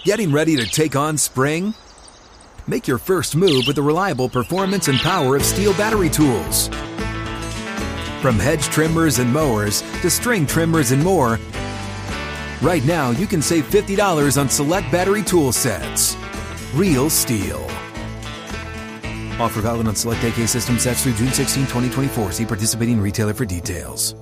Getting ready to take on spring? Make your first move with the reliable performance and power of Steel battery tools. From hedge trimmers and mowers to string trimmers and more, right now you can save $50 on select battery tool sets. Real Steel. Offer valid on select AK system sets through June 16, 2024. See participating retailer for details.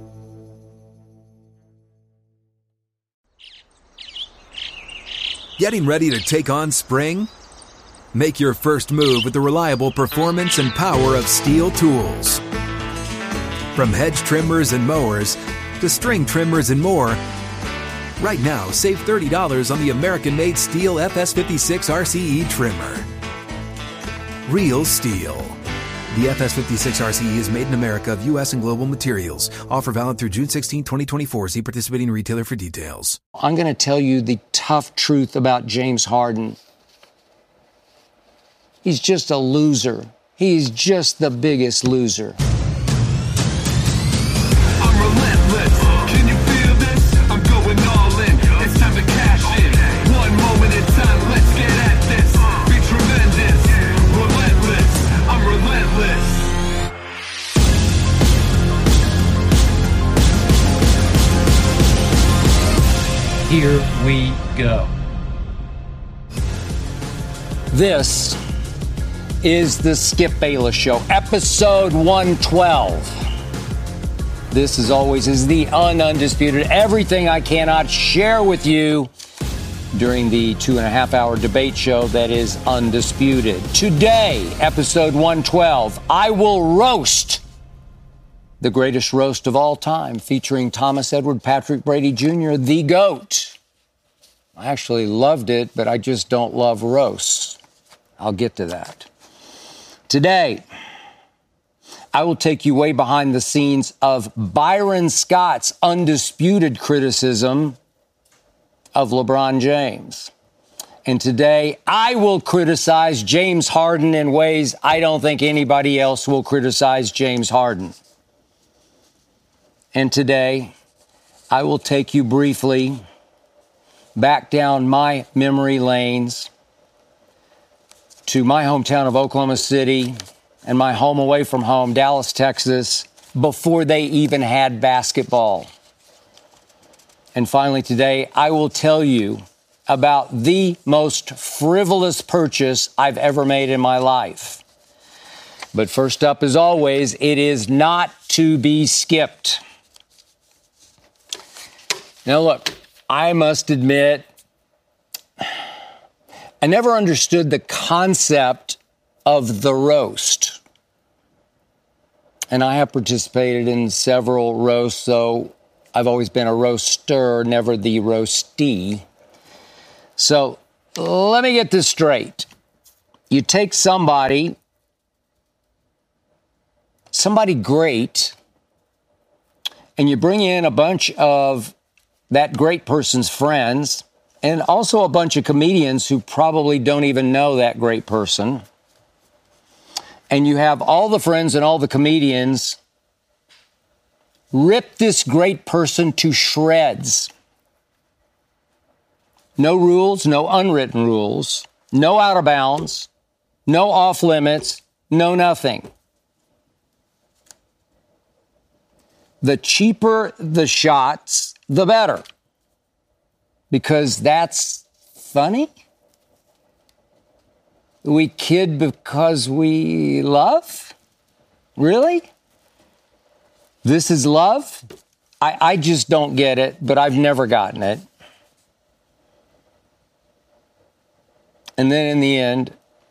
Getting ready to take on spring? Make your first move with the reliable performance and power of Steel tools. From hedge trimmers and mowers to string trimmers and more, right now save $30 on the American-made Steel FS56 RCE trimmer. Real Steel. The FS56 RCE is made in America of U.S. and global materials. Offer valid through June 16, 2024. See participating retailer for details. I'm going to tell you the tough truth about James Harden. He's just a loser. He's just the biggest loser. I'm relentless. Can you feel this? I'm going all in. It's time to cash in. One moment in time. Let's get at this. Be tremendous. Relentless. I'm relentless. Here we go. This is the Skip Bayless Show, episode 112. This, as always, is the undisputed everything I cannot share with you during the 2.5-hour debate show that is undisputed. Today, episode 112, I will roast the greatest roast of all time, featuring Thomas Edward Patrick Brady Jr., the GOAT. I actually loved it, but I just don't love roasts. I'll get to that. Today, I will take you way behind the scenes of Byron Scott's undisputed criticism of LeBron James. And today, I will criticize James Harden in ways I don't think anybody else will criticize James Harden. And today, I will take you briefly back down my memory lanes to my hometown of Oklahoma City and my home away from home, Dallas, Texas, before they even had basketball. And finally today, I will tell you about the most frivolous purchase I've ever made in my life. But first up, as always, it is not to be skipped. Now look, I must admit, I never understood the concept of the roast. And I have participated in several roasts, so I've always been a roaster, never the roastee. So let me get this straight. You take somebody great, and you bring in a bunch of that great person's friends, and also a bunch of comedians who probably don't even know that great person. And you have all the friends and all the comedians rip this great person to shreds. No rules, no unwritten rules, no out of bounds, no off limits, no nothing. The cheaper the shots, the better. Because that's funny? We kid because we love? Really? This is love? I just don't get it, but I've never gotten it. And then in the end,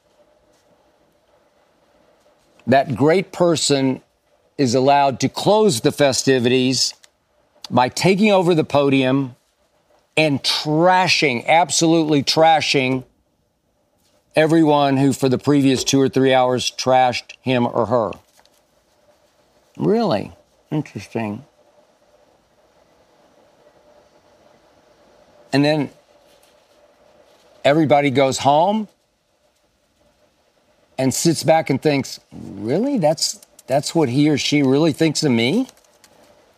that great person is allowed to close the festivities by taking over the podium and trashing, absolutely trashing everyone who for the previous 2 or 3 hours trashed him or her. Really? Interesting. And then everybody goes home and sits back and thinks, really? That's what he or she really thinks of me?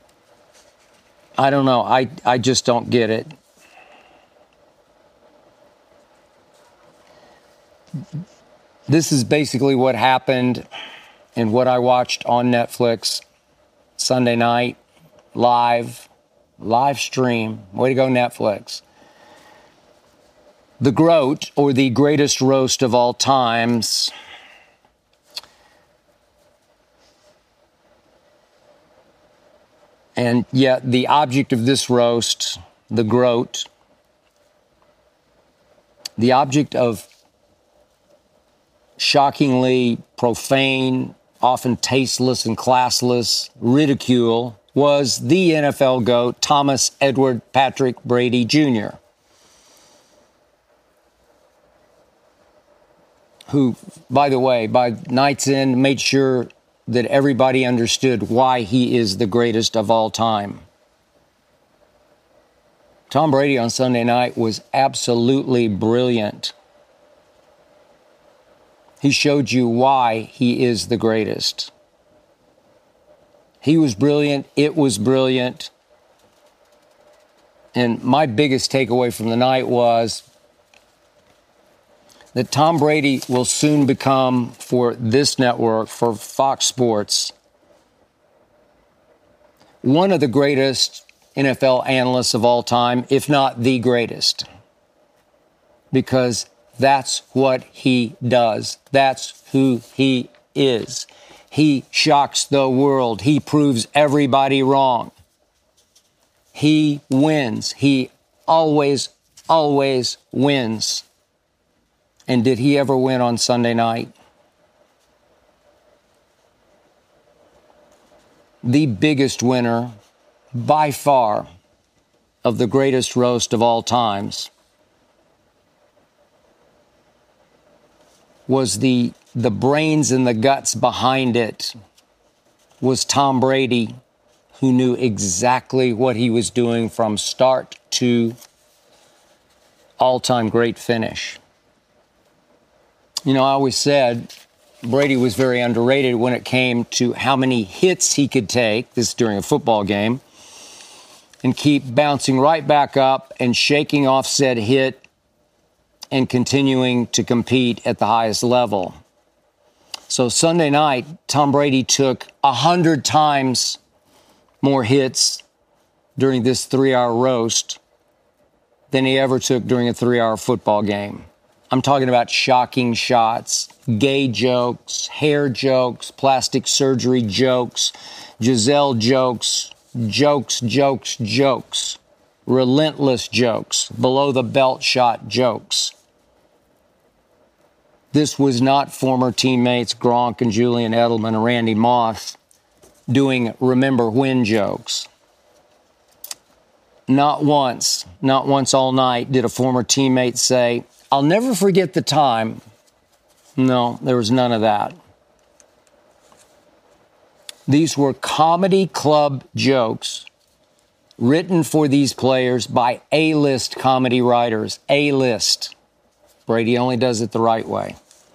I don't know. I just don't get it. This is basically what happened and what I watched on Netflix Sunday night, live stream. Way to go, Netflix. The GROAT, or the greatest roast of all times, and yet the object of this roast, the GROAT, the object of shockingly profane, often tasteless and classless ridicule, was the NFL GOAT, Thomas Edward Patrick Brady Jr., who, by the way, by night's end, made sure that everybody understood why he is the greatest of all time. Tom Brady on Sunday night was absolutely brilliant. He showed you why he is the greatest. He was brilliant. It was brilliant. And my biggest takeaway from the night was that Tom Brady will soon become, for this network, for Fox Sports, one of the greatest NFL analysts of all time, if not the greatest. Because that's what he does. That's who he is. He shocks the world. He proves everybody wrong. He wins. He always wins. And did he ever win on Sunday night? The biggest winner, by far, of the greatest roast of all times was the brains and the guts behind it, was Tom Brady, who knew exactly what he was doing from start to all-time great finish. You know, I always said Brady was very underrated when it came to how many hits he could take, this is during a football game, and keep bouncing right back up and shaking off said hit and continuing to compete at the highest level. So Sunday night, Tom Brady took 100 times more hits during this 3-hour roast than he ever took during a 3-hour football game. I'm talking about shocking shots, gay jokes, hair jokes, plastic surgery jokes, Giselle jokes, jokes, relentless jokes, below the belt shot jokes. This was not former teammates Gronk and Julian Edelman and Randy Moss doing remember when jokes. Not once all night did a former teammate say, "I'll never forget the time." No, there was none of that. These were comedy club jokes written for these players by A-list comedy writers. A-list. Brady only does it the right way.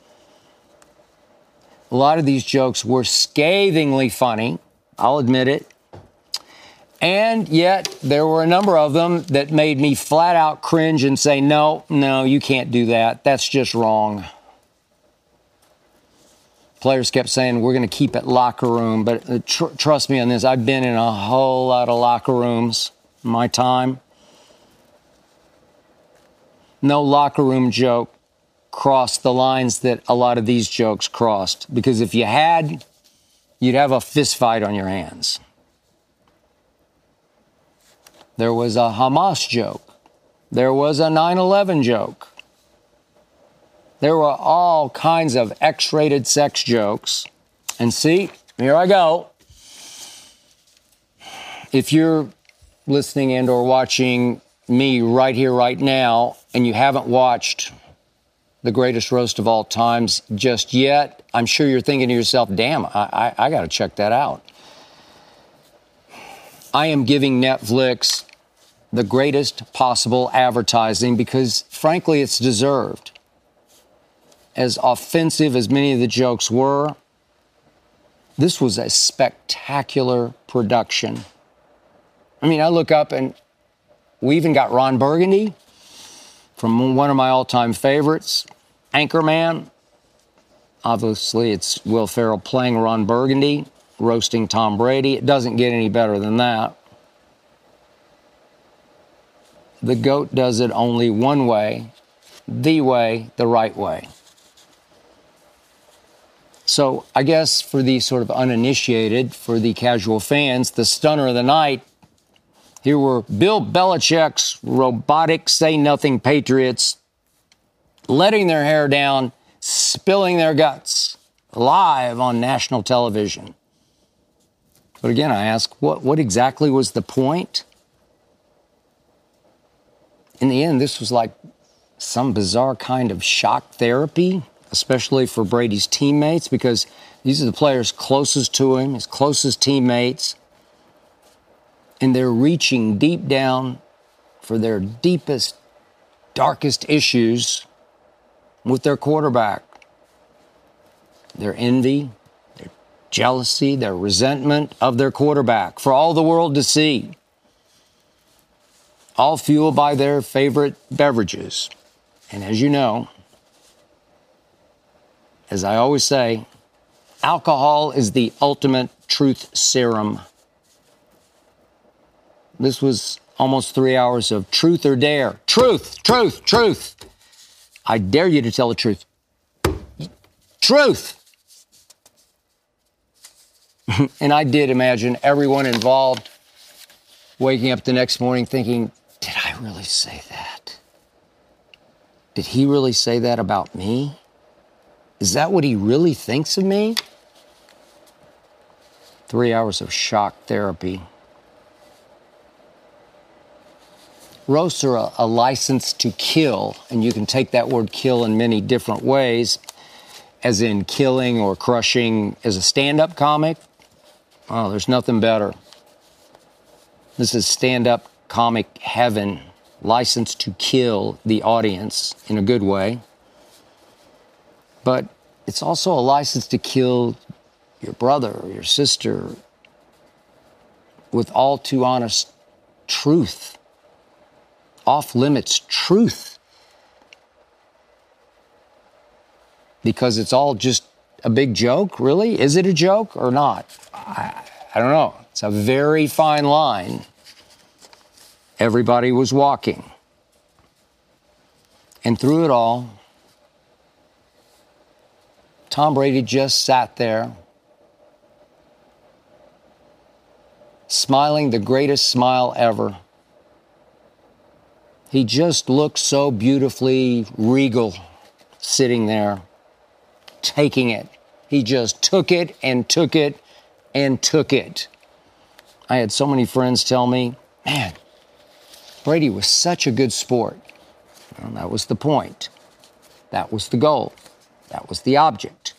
A lot of these jokes were scathingly funny, I'll admit it. And yet, there were a number of them that made me flat out cringe and say, no, you can't do that. That's just wrong. Players kept saying, we're going to keep it locker room. But trust me on this, I've been in a whole lot of locker rooms in my time. No locker room joke crossed the lines that a lot of these jokes crossed. Because if you had, you'd have a fist fight on your hands. There was a Hamas joke. There was a 9/11 joke. There were all kinds of X-rated sex jokes. And see, here I go. If you're listening and or watching me right here, right now, and you haven't watched the greatest roast of all times just yet, I'm sure you're thinking to yourself, damn, I got to check that out. I am giving Netflix the greatest possible advertising because, frankly, it's deserved. As offensive as many of the jokes were, this was a spectacular production. I mean, I look up and we even got Ron Burgundy from one of my all-time favorites, Anchorman. Obviously, it's Will Ferrell playing Ron Burgundy, roasting Tom Brady. It doesn't get any better than that. The GOAT does it only one way, the right way. So I guess for the sort of uninitiated, for the casual fans, the stunner of the night, here were Bill Belichick's robotic say-nothing Patriots letting their hair down, spilling their guts live on national television. But again, I ask, what exactly was the point? In the end, this was like some bizarre kind of shock therapy, especially for Brady's teammates, because these are the players closest to him, his closest teammates, and they're reaching deep down for their deepest, darkest issues with their quarterback. Their envy, their jealousy, their resentment of their quarterback for all the world to see. All fueled by their favorite beverages. And as you know, as I always say, alcohol is the ultimate truth serum. This was almost 3 hours of truth or dare. Truth, truth, truth. I dare you to tell the truth. Truth. And I did imagine everyone involved waking up the next morning thinking, did I really say that? Did he really say that about me? Is that what he really thinks of me? 3 hours of shock therapy. Roasts are a license to kill, and you can take that word kill in many different ways, as in killing or crushing as a stand-up comic. Oh, there's nothing better. This is stand-up comic heaven, license to kill the audience in a good way. But it's also a license to kill your brother or your sister with all too honest truth, off-limits truth. Because it's all just a big joke, really? Is it a joke or not? I don't know. It's a very fine line. Everybody was walking. And through it all, Tom Brady just sat there, smiling the greatest smile ever. He just looked so beautifully regal sitting there, taking it. He just took it and took it and took it. I had so many friends tell me, man, Brady was such a good sport. Well, that was the point. That was the goal. That was the object.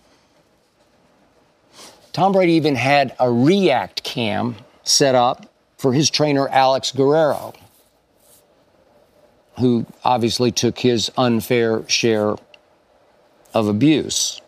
Tom Brady even had a React cam set up for his trainer, Alex Guerrero, who obviously took his unfair share of abuse.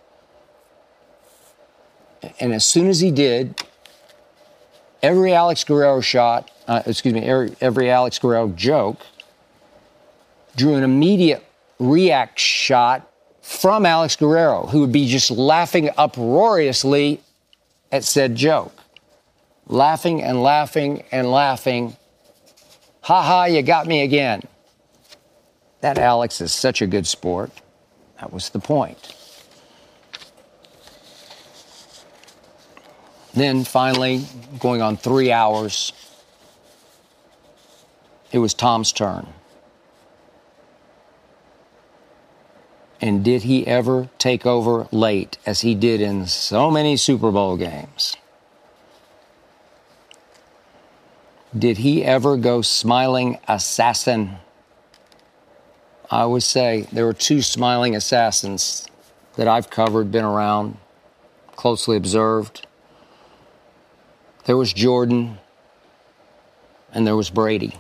And as soon as he did, every Alex Guerrero every Alex Guerrero joke drew an immediate React shot from Alex Guerrero, who would be just laughing uproariously at said joke. Laughing and laughing and laughing. Ha ha, you got me again. That Alex is such a good sport. That was the point. Then finally, going on 3 hours, it was Tom's turn. And did he ever take over late, as he did in so many Super Bowl games? Did he ever go smiling assassin? I always say there were two smiling assassins that I've covered, been around, closely observed. There was Jordan, and there was Brady.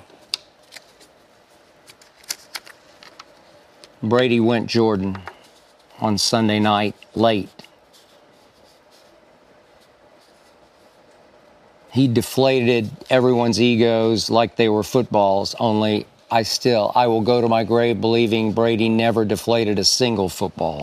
Brady went Jordan on Sunday night late. He deflated everyone's egos like they were footballs, only I will go to my grave believing Brady never deflated a single football.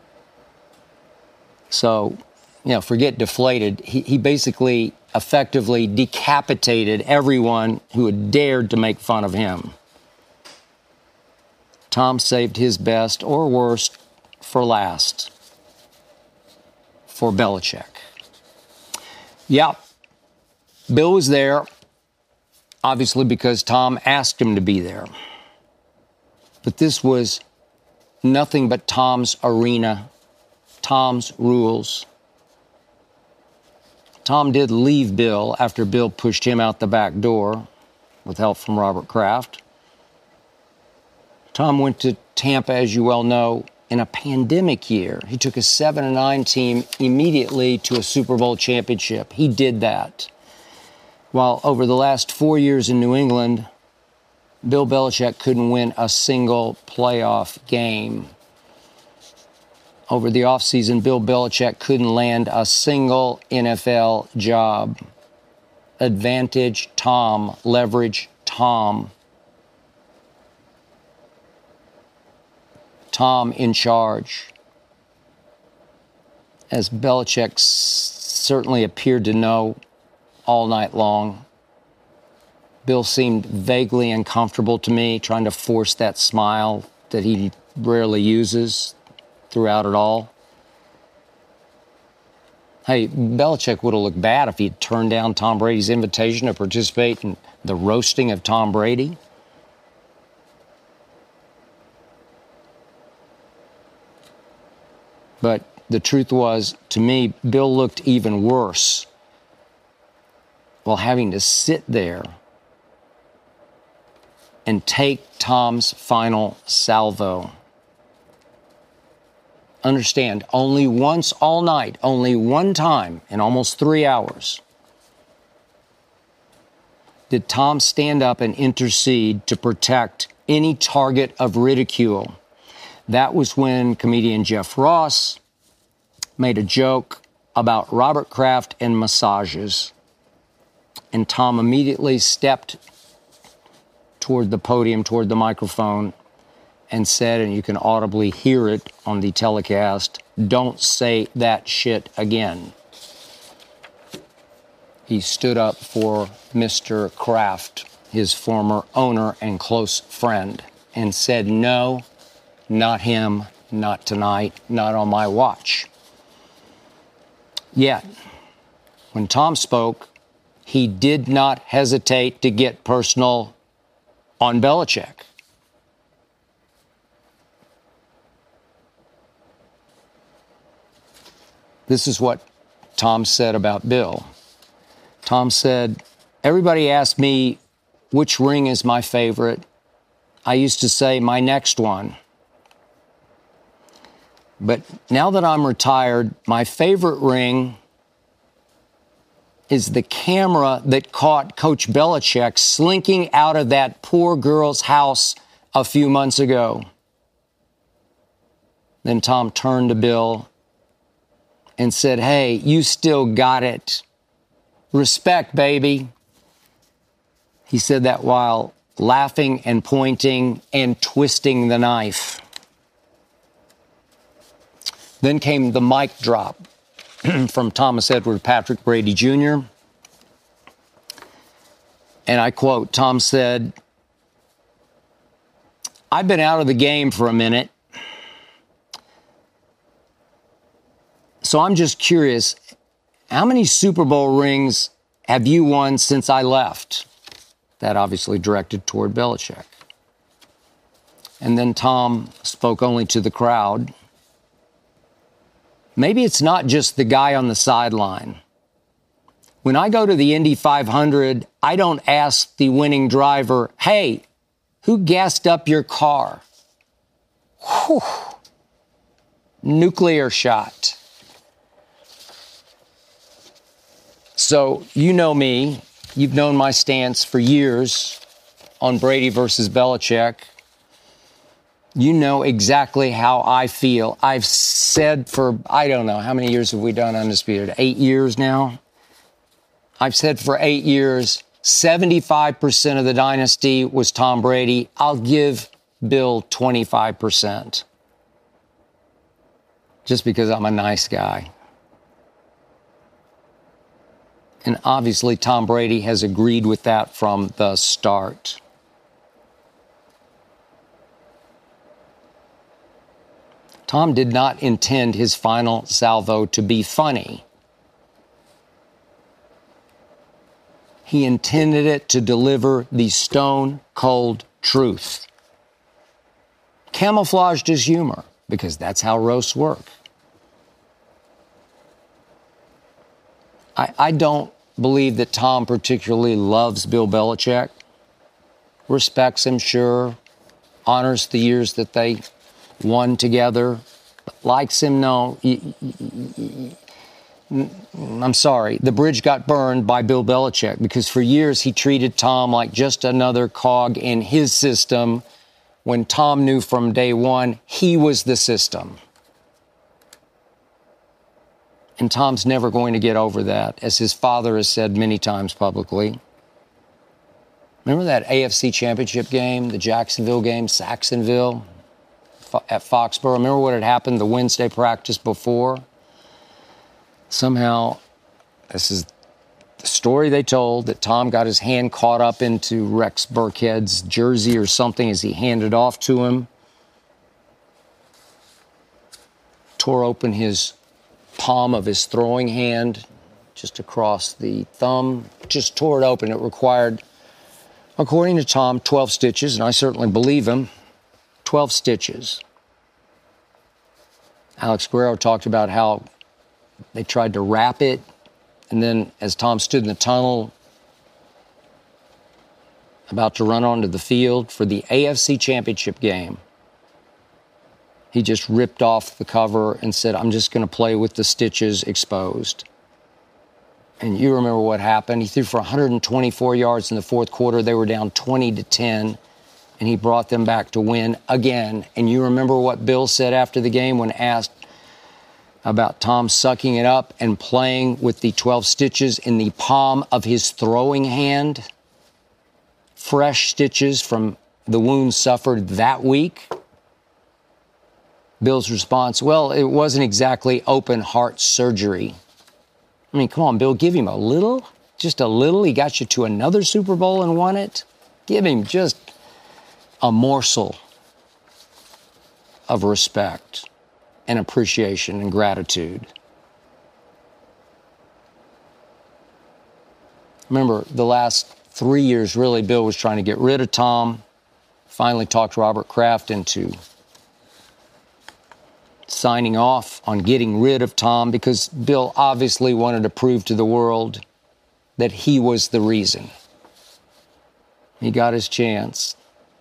So, forget deflated. He basically effectively decapitated everyone who had dared to make fun of him. Tom saved his best or worst for last. For Belichick. Yeah, Bill was there, obviously because Tom asked him to be there. But this was nothing but Tom's arena, Tom's rules. Tom did leave Bill after Bill pushed him out the back door with help from Robert Kraft. Tom went to Tampa, as you well know, in a pandemic year. He took a 7-9 team immediately to a Super Bowl championship. He did that. While over the last 4 years in New England, Bill Belichick couldn't win a single playoff game. Over the offseason, Bill Belichick couldn't land a single NFL job. Advantage Tom, leverage Tom. Tom in charge. As Belichick certainly appeared to know all night long. Bill seemed vaguely uncomfortable to me, trying to force that smile that he rarely uses throughout it all. Hey, Belichick would have looked bad if he'd turned down Tom Brady's invitation to participate in the roasting of Tom Brady. But the truth was, to me, Bill looked even worse while having to sit there and take Tom's final salvo. Understand, only once all night, only one time in almost 3 hours, did Tom stand up and intercede to protect any target of ridicule. That was when comedian Jeff Ross made a joke about Robert Kraft and massages. And Tom immediately stepped toward the podium, toward the microphone, and said, and you can audibly hear it on the telecast, "Don't say that shit again." He stood up for Mr. Kraft, his former owner and close friend, and said, "No, not him, not tonight, not on my watch." Yet, when Tom spoke, he did not hesitate to get personal on Belichick. This is what Tom said about Bill. Tom said, "Everybody asked me which ring is my favorite. I used to say my next one. But now that I'm retired, my favorite ring is the camera that caught Coach Belichick slinking out of that poor girl's house a few months ago." Then Tom turned to Bill and said, "Hey, you still got it. Respect, baby." He said that while laughing and pointing and twisting the knife. Then came the mic drop from Thomas Edward Patrick Brady Jr. And I quote, Tom said, "I've been out of the game for a minute. So I'm just curious, how many Super Bowl rings have you won since I left?" That obviously directed toward Belichick. And then Tom spoke only to the crowd. "Maybe it's not just the guy on the sideline. When I go to the Indy 500, I don't ask the winning driver, 'Hey, who gassed up your car?'" Whew. Nuclear shot. So you know me. You've known my stance for years on Brady versus Belichick. You know exactly how I feel. I've said for, I don't know, how many years have we done Undisputed? 8 years now? I've said for 8 years, 75% of the dynasty was Tom Brady. I'll give Bill 25%. Just because I'm a nice guy. And obviously, Tom Brady has agreed with that from the start. Tom did not intend his final salvo to be funny. He intended it to deliver the stone-cold truth. Camouflaged as humor, because that's how roasts work. I don't believe that Tom particularly loves Bill Belichick. Respects him, sure. Honors the years that they won together. Likes him, no. I'm sorry. The bridge got burned by Bill Belichick because for years he treated Tom like just another cog in his system when Tom knew from day one he was the system. And Tom's never going to get over that, as his father has said many times publicly. Remember that AFC Championship game, the Jacksonville game, Saxonville, at Foxborough? Remember what had happened the Wednesday practice before? Somehow, this is the story they told, that Tom got his hand caught up into Rex Burkhead's jersey or something as he handed off to him. Tore open his palm of his throwing hand, just across the thumb, just tore it open. It required, according to Tom, 12 stitches, and I certainly believe him, 12 stitches. Alex Guerrero talked about how they tried to wrap it, and then as Tom stood in the tunnel, about to run onto the field for the AFC Championship game, he just ripped off the cover and said, I'm just going to play with the stitches exposed. And you remember what happened. He threw for 124 yards in the fourth quarter. They were down 20-10, and he brought them back to win again. And you remember what Bill said after the game when asked about Tom sucking it up and playing with the 12 stitches in the palm of his throwing hand? Fresh stitches from the wounds suffered that week. Bill's response, well, it wasn't exactly open heart surgery. I mean, come on, Bill, give him a little, just a little. He got you to another Super Bowl and won it. Give him just a morsel of respect and appreciation and gratitude. Remember, the last 3 years, really, Bill was trying to get rid of Tom. Finally talked Robert Kraft into signing off on getting rid of Tom because Bill obviously wanted to prove to the world that he was the reason. He got his chance.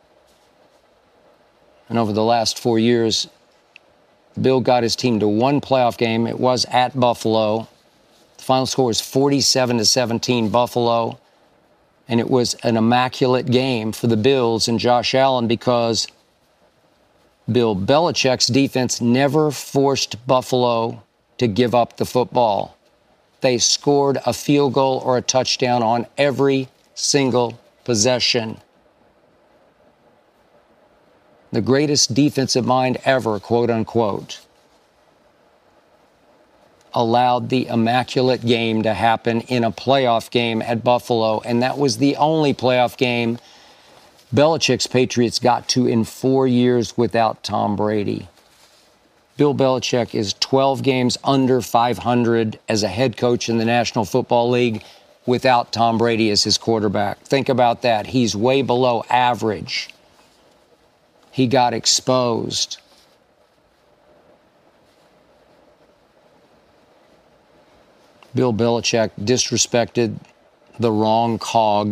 And over the last 4 years, Bill got his team to one playoff game. It was at Buffalo. The final score was 47-17 Buffalo. And it was an immaculate game for the Bills and Josh Allen because Bill Belichick's defense never forced Buffalo to give up the football. They scored a field goal or a touchdown on every single possession. The greatest defensive mind ever, quote unquote, allowed the immaculate game to happen in a playoff game at Buffalo. And that was the only playoff game Belichick's Patriots got to in 4 years without Tom Brady. Bill Belichick is 12 games under 500 as a head coach in the National Football League without Tom Brady as his quarterback. Think about that. He's way below average. He got exposed. Bill Belichick disrespected the wrong cog.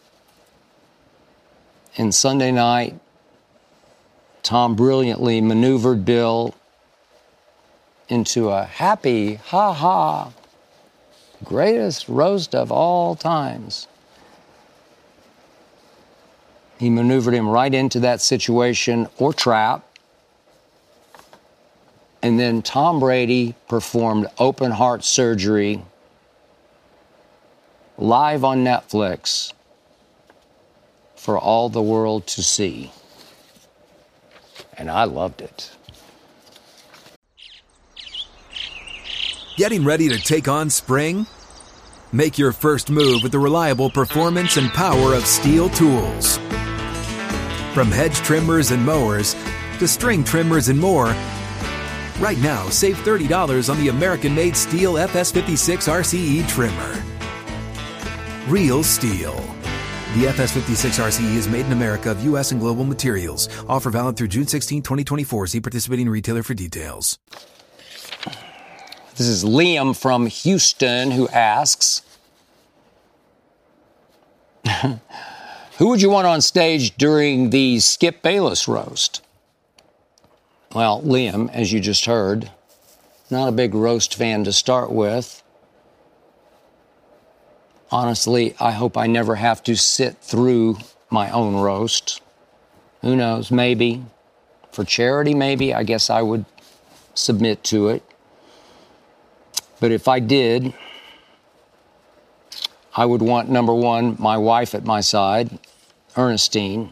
And Sunday night, Tom brilliantly maneuvered Bill into a happy, ha-ha, greatest roast of all times. He maneuvered him right into that situation or trap. And then Tom Brady performed open heart surgery live on Netflix for all the world to see. And I loved it. Getting ready to take on spring? Make your first move with the reliable performance and power of Steel tools. From hedge trimmers and mowers to string trimmers and more, right now save $30 on the American-made Steel FS56 RCE trimmer. Real Steel. The FS56 RCE is made in America of U.S. and global materials. Offer valid through June 16, 2024. See participating retailer for details. This is Liam from Houston who asks, who would you want on stage during the Skip Bayless roast? Well, Liam, as you just heard, not a big roast fan to start with. Honestly, I hope I never have to sit through my own roast. Who knows, maybe. For charity, maybe. I guess I would submit to it. But if I did, I would want, number one, my wife at my side, Ernestine.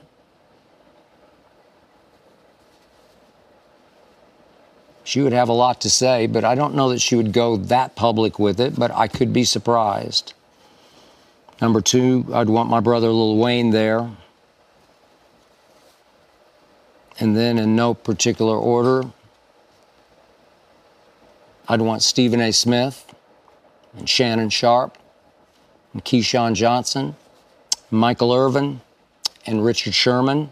She would have a lot to say, but I don't know that she would go that public with it, but I could be surprised. Number two, I'd want my brother Lil Wayne there. And then in no particular order, I'd want Stephen A. Smith and Shannon Sharp and Keyshawn Johnson, Michael Irvin and Richard Sherman,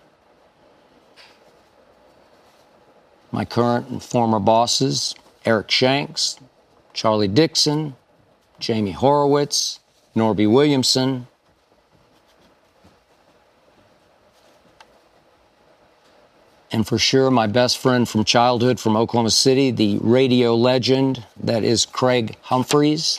my current and former bosses, Eric Shanks, Charlie Dixon, Jamie Horowitz, Norby Williamson, and for sure my best friend from childhood from Oklahoma City, the radio legend that is Craig Humphreys.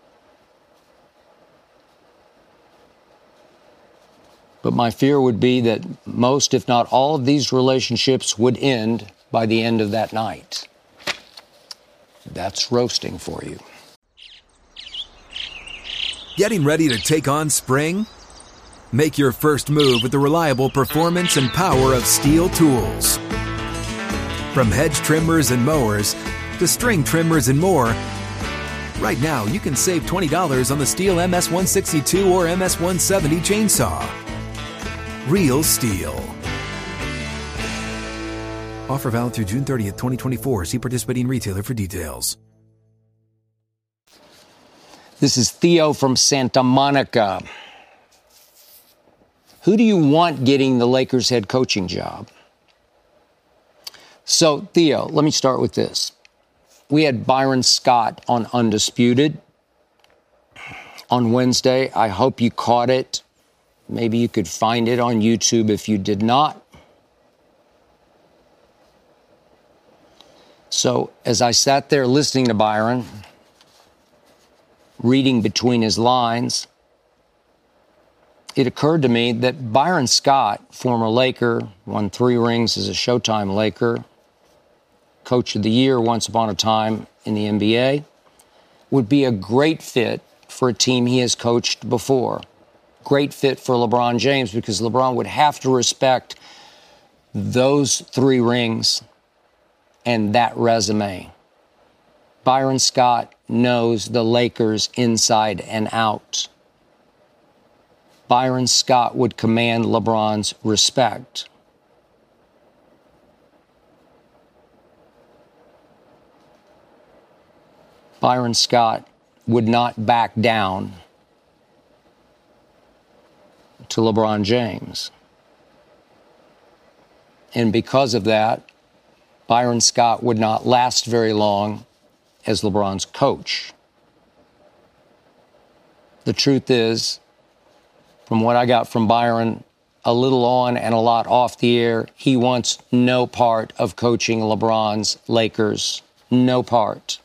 But my fear would be that most, if not all, of these relationships would end by the end of that night. That's roasting for you. Getting ready to take on spring? Make your first move with the reliable performance and power of Steel tools. From hedge trimmers and mowers to string trimmers and more, right now you can save $20 on the Steel MS-162 or MS-170 chainsaw. Real Steel. Offer valid through June 30th, 2024. See participating retailer for details. This is Theo from Santa Monica. Who do you want getting the Lakers head coaching job? So, Theo, let me start with this. We had Byron Scott on Undisputed on Wednesday. I hope you caught it. Maybe you could find it on YouTube if you did not. So, as I sat there listening to Byron, reading between his lines, it occurred to me that Byron Scott, former Laker, won 3 rings as a Showtime Laker, Coach of the Year once upon a time in the NBA, would be a great fit for a team he has coached before. Great fit for LeBron James because LeBron would have to respect those 3 rings and that resume. Byron Scott knows the Lakers inside and out. Byron Scott would command LeBron's respect. Byron Scott would not back down to LeBron James. And because of that, Byron Scott would not last very long as LeBron's coach. The truth is, from what I got from Byron, a little on and a lot off the air, he wants no part of coaching LeBron's Lakers. No part.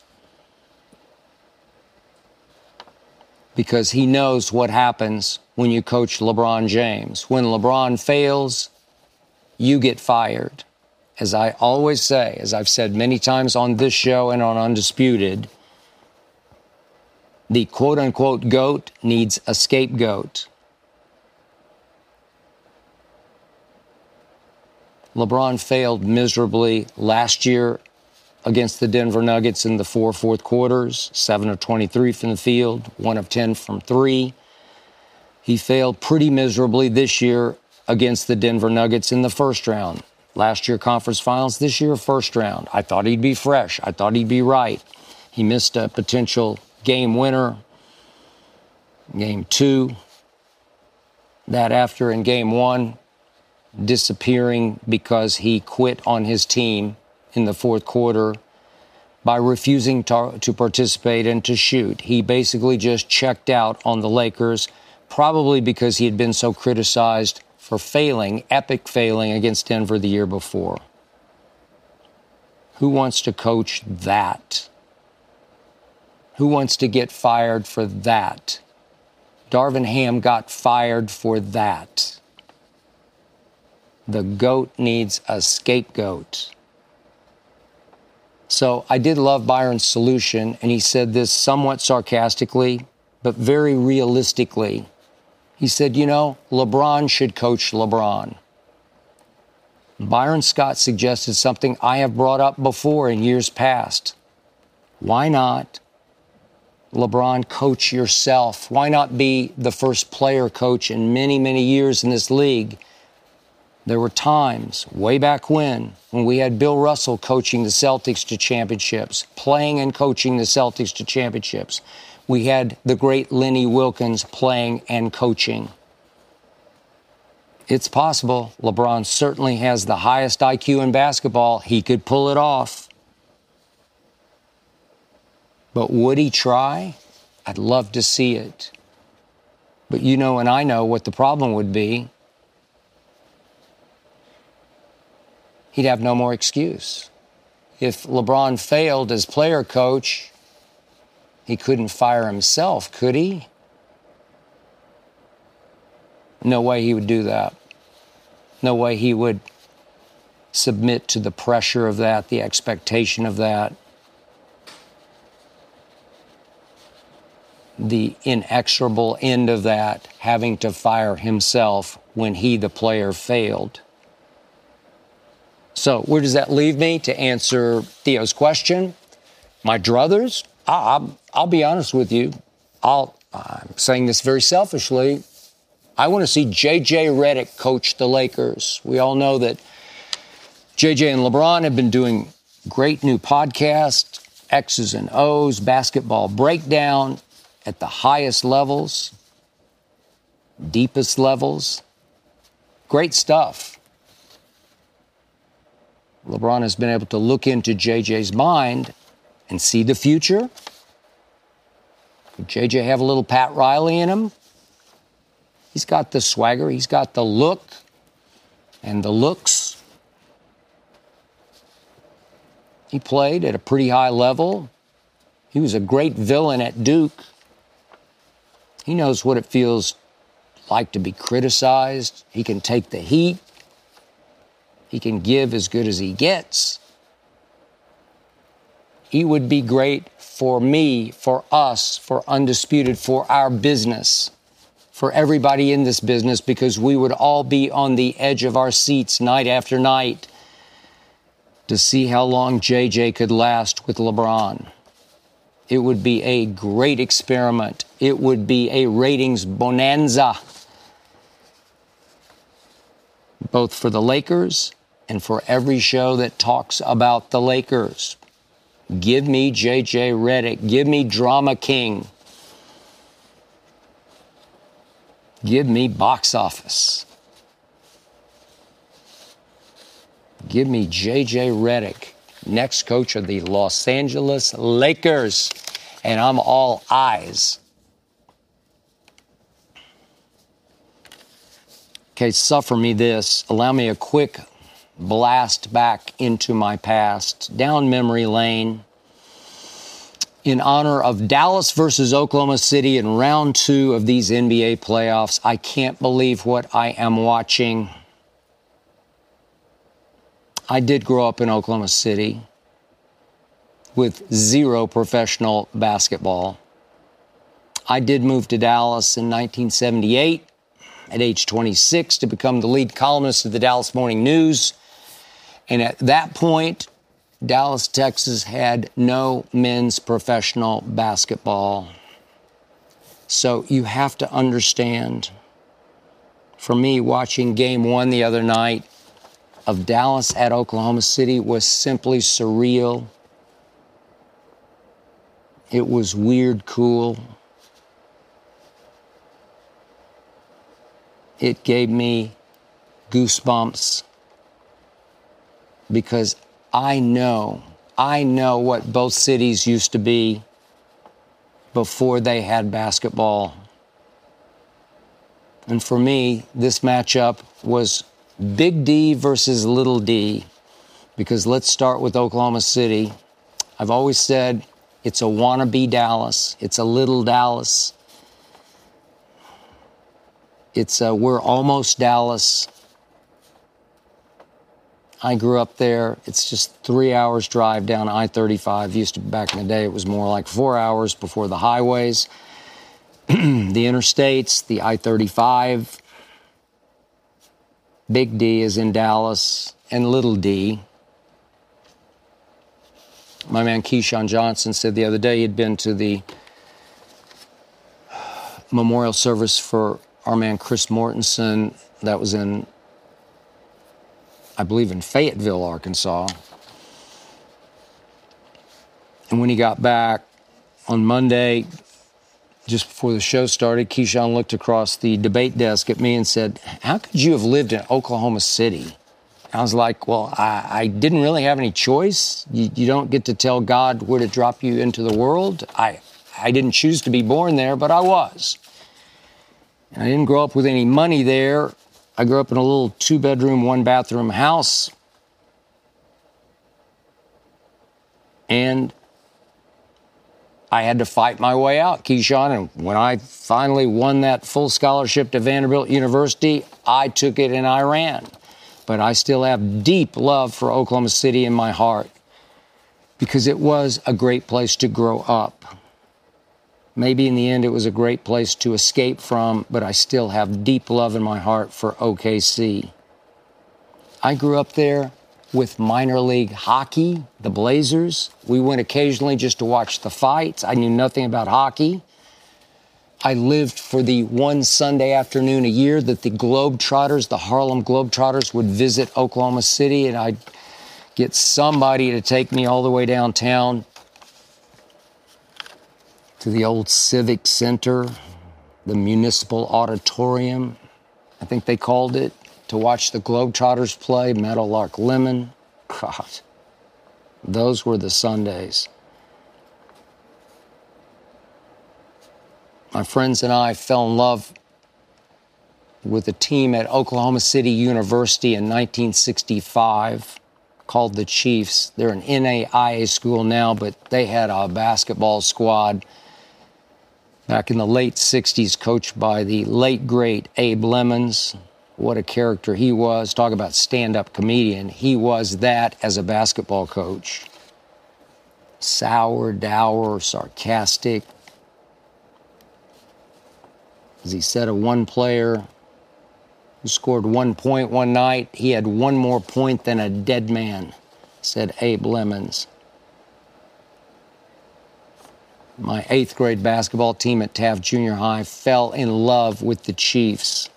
Because he knows what happens when you coach LeBron James. When LeBron fails, you get fired. As I always say, as I've said many times on this show and on Undisputed, The quote-unquote GOAT needs a scapegoat. LeBron failed miserably last year against the Denver Nuggets in the four fourth quarters, 7 of 23 from the field, 1 of 10 from 3. He failed pretty miserably this year against the Denver Nuggets in the first round. Last year, conference finals. This year, first round. I thought he'd be fresh. I thought he'd be right. He missed a potential game winner. Game 2. That after in game 1, disappearing because he quit on his team in the fourth quarter by refusing to participate and to shoot. He basically just checked out on the Lakers, probably because he had been so criticized for failing, epic failing against Denver the year before. Who wants to coach that? Who wants to get fired for that? Darvin Ham got fired for that. The GOAT needs a scapegoat. So I did love Byron's solution, and he said this somewhat sarcastically, but very realistically. He said, you know, LeBron should coach LeBron. Byron Scott suggested something I have brought up before in years past. Why not, LeBron, coach yourself? Why not be the first player coach in many, many years in this league? There were times, way back when we had Bill Russell coaching the Celtics to championships, playing and coaching the Celtics to championships. We had the great Lenny Wilkens playing and coaching. It's possible. LeBron certainly has the highest IQ in basketball. He could pull it off. But would he try? I'd love to see it. But you know and I know what the problem would be. He'd have no more excuse. If LeBron failed as player coach, he couldn't fire himself, could he? No way he would do that. No way he would submit to the pressure of that, the expectation of that, the inexorable end of that, having to fire himself when he, the player, failed. So where does that leave me to answer Theo's question? My druthers? I'll be honest with you. I'm saying this very selfishly. I want to see J.J. Redick coach the Lakers. We all know that J.J. and LeBron have been doing great new podcasts, X's and O's, basketball breakdown at the highest levels, deepest levels. Great stuff. LeBron has been able to look into JJ's mind and see the future. Could JJ have a little Pat Riley in him? He's got the swagger. He's got the look and the looks. He played at a pretty high level. He was a great villain at Duke. He knows what it feels like to be criticized. He can take the heat. He can give as good as he gets. He would be great for me, for us, for Undisputed, for our business, for everybody in this business, because we would all be on the edge of our seats night after night to see how long JJ could last with LeBron. It would be a great experiment. It would be a ratings bonanza, both for the Lakers and for every show that talks about the Lakers. Give me J.J. Redick. Give me Drama King. Give me box office. Give me J.J. Redick, next coach of the Los Angeles Lakers. And I'm all eyes. Okay, suffer me this. Allow me a quick blast back into my past, down memory lane, in honor of Dallas versus Oklahoma City in round 2 of these NBA playoffs. I can't believe what I am watching. I did grow up in Oklahoma City with 0 professional basketball. I did move to Dallas in 1978 at age 26 to become the lead columnist of the Dallas Morning News. And at that point, Dallas, Texas had no men's professional basketball. So you have to understand, for me, watching game one the other night of Dallas at Oklahoma City was simply surreal. It was weird, cool. It gave me goosebumps because I know what both cities used to be before they had basketball. And for me, this matchup was Big D versus Little D, because let's start with Oklahoma City. I've always said it's a wannabe Dallas. It's a little Dallas. It's a we're almost Dallas. I grew up there. It's just 3 hours drive down I-35. Used to, back in the day, it was more like 4 hours before the highways, the interstates, the I-35. Big D is in Dallas, and Little D. My man Keyshawn Johnson said the other day he'd been to the memorial service for our man Chris Mortensen. That was in, I believe, in Fayetteville, Arkansas. And when he got back on Monday, just before the show started, Keyshawn looked across the debate desk at me and said, "How could you have lived in Oklahoma City?" I was like, well, I didn't really have any choice. You don't get to tell God where to drop you into the world. I didn't choose to be born there, but I was. And I didn't grow up with any money there. I grew up in a little 2-bedroom, 1-bathroom house. And I had to fight my way out, Keyshawn. And when I finally won that full scholarship to Vanderbilt University, I took it and I ran. But I still have deep love for Oklahoma City in my heart because it was a great place to grow up. Maybe in the end it was a great place to escape from, but I still have deep love in my heart for OKC. I grew up there with minor league hockey, the Blazers. We went occasionally just to watch the fights. I knew nothing about hockey. I lived for the one Sunday afternoon a year that the Globetrotters, the Harlem Globetrotters, would visit Oklahoma City, and I'd get somebody to take me all the way downtown to the old Civic Center, the Municipal Auditorium, I think they called it, to watch the Globetrotters play, Meadowlark Lemon. God, those were the Sundays. My friends and I fell in love with a team at Oklahoma City University in 1965 called the Chiefs. They're an NAIA school now, but they had a basketball squad back in the late 60s, coached by the late, great Abe Lemons. What a character he was. Talk about stand-up comedian. He was that as a basketball coach. Sour, dour, sarcastic. As he said of one player who scored 1 point one night, he had one more point than a dead man, said Abe Lemons. My 8th grade basketball team at Taft Junior High fell in love with the Chiefs.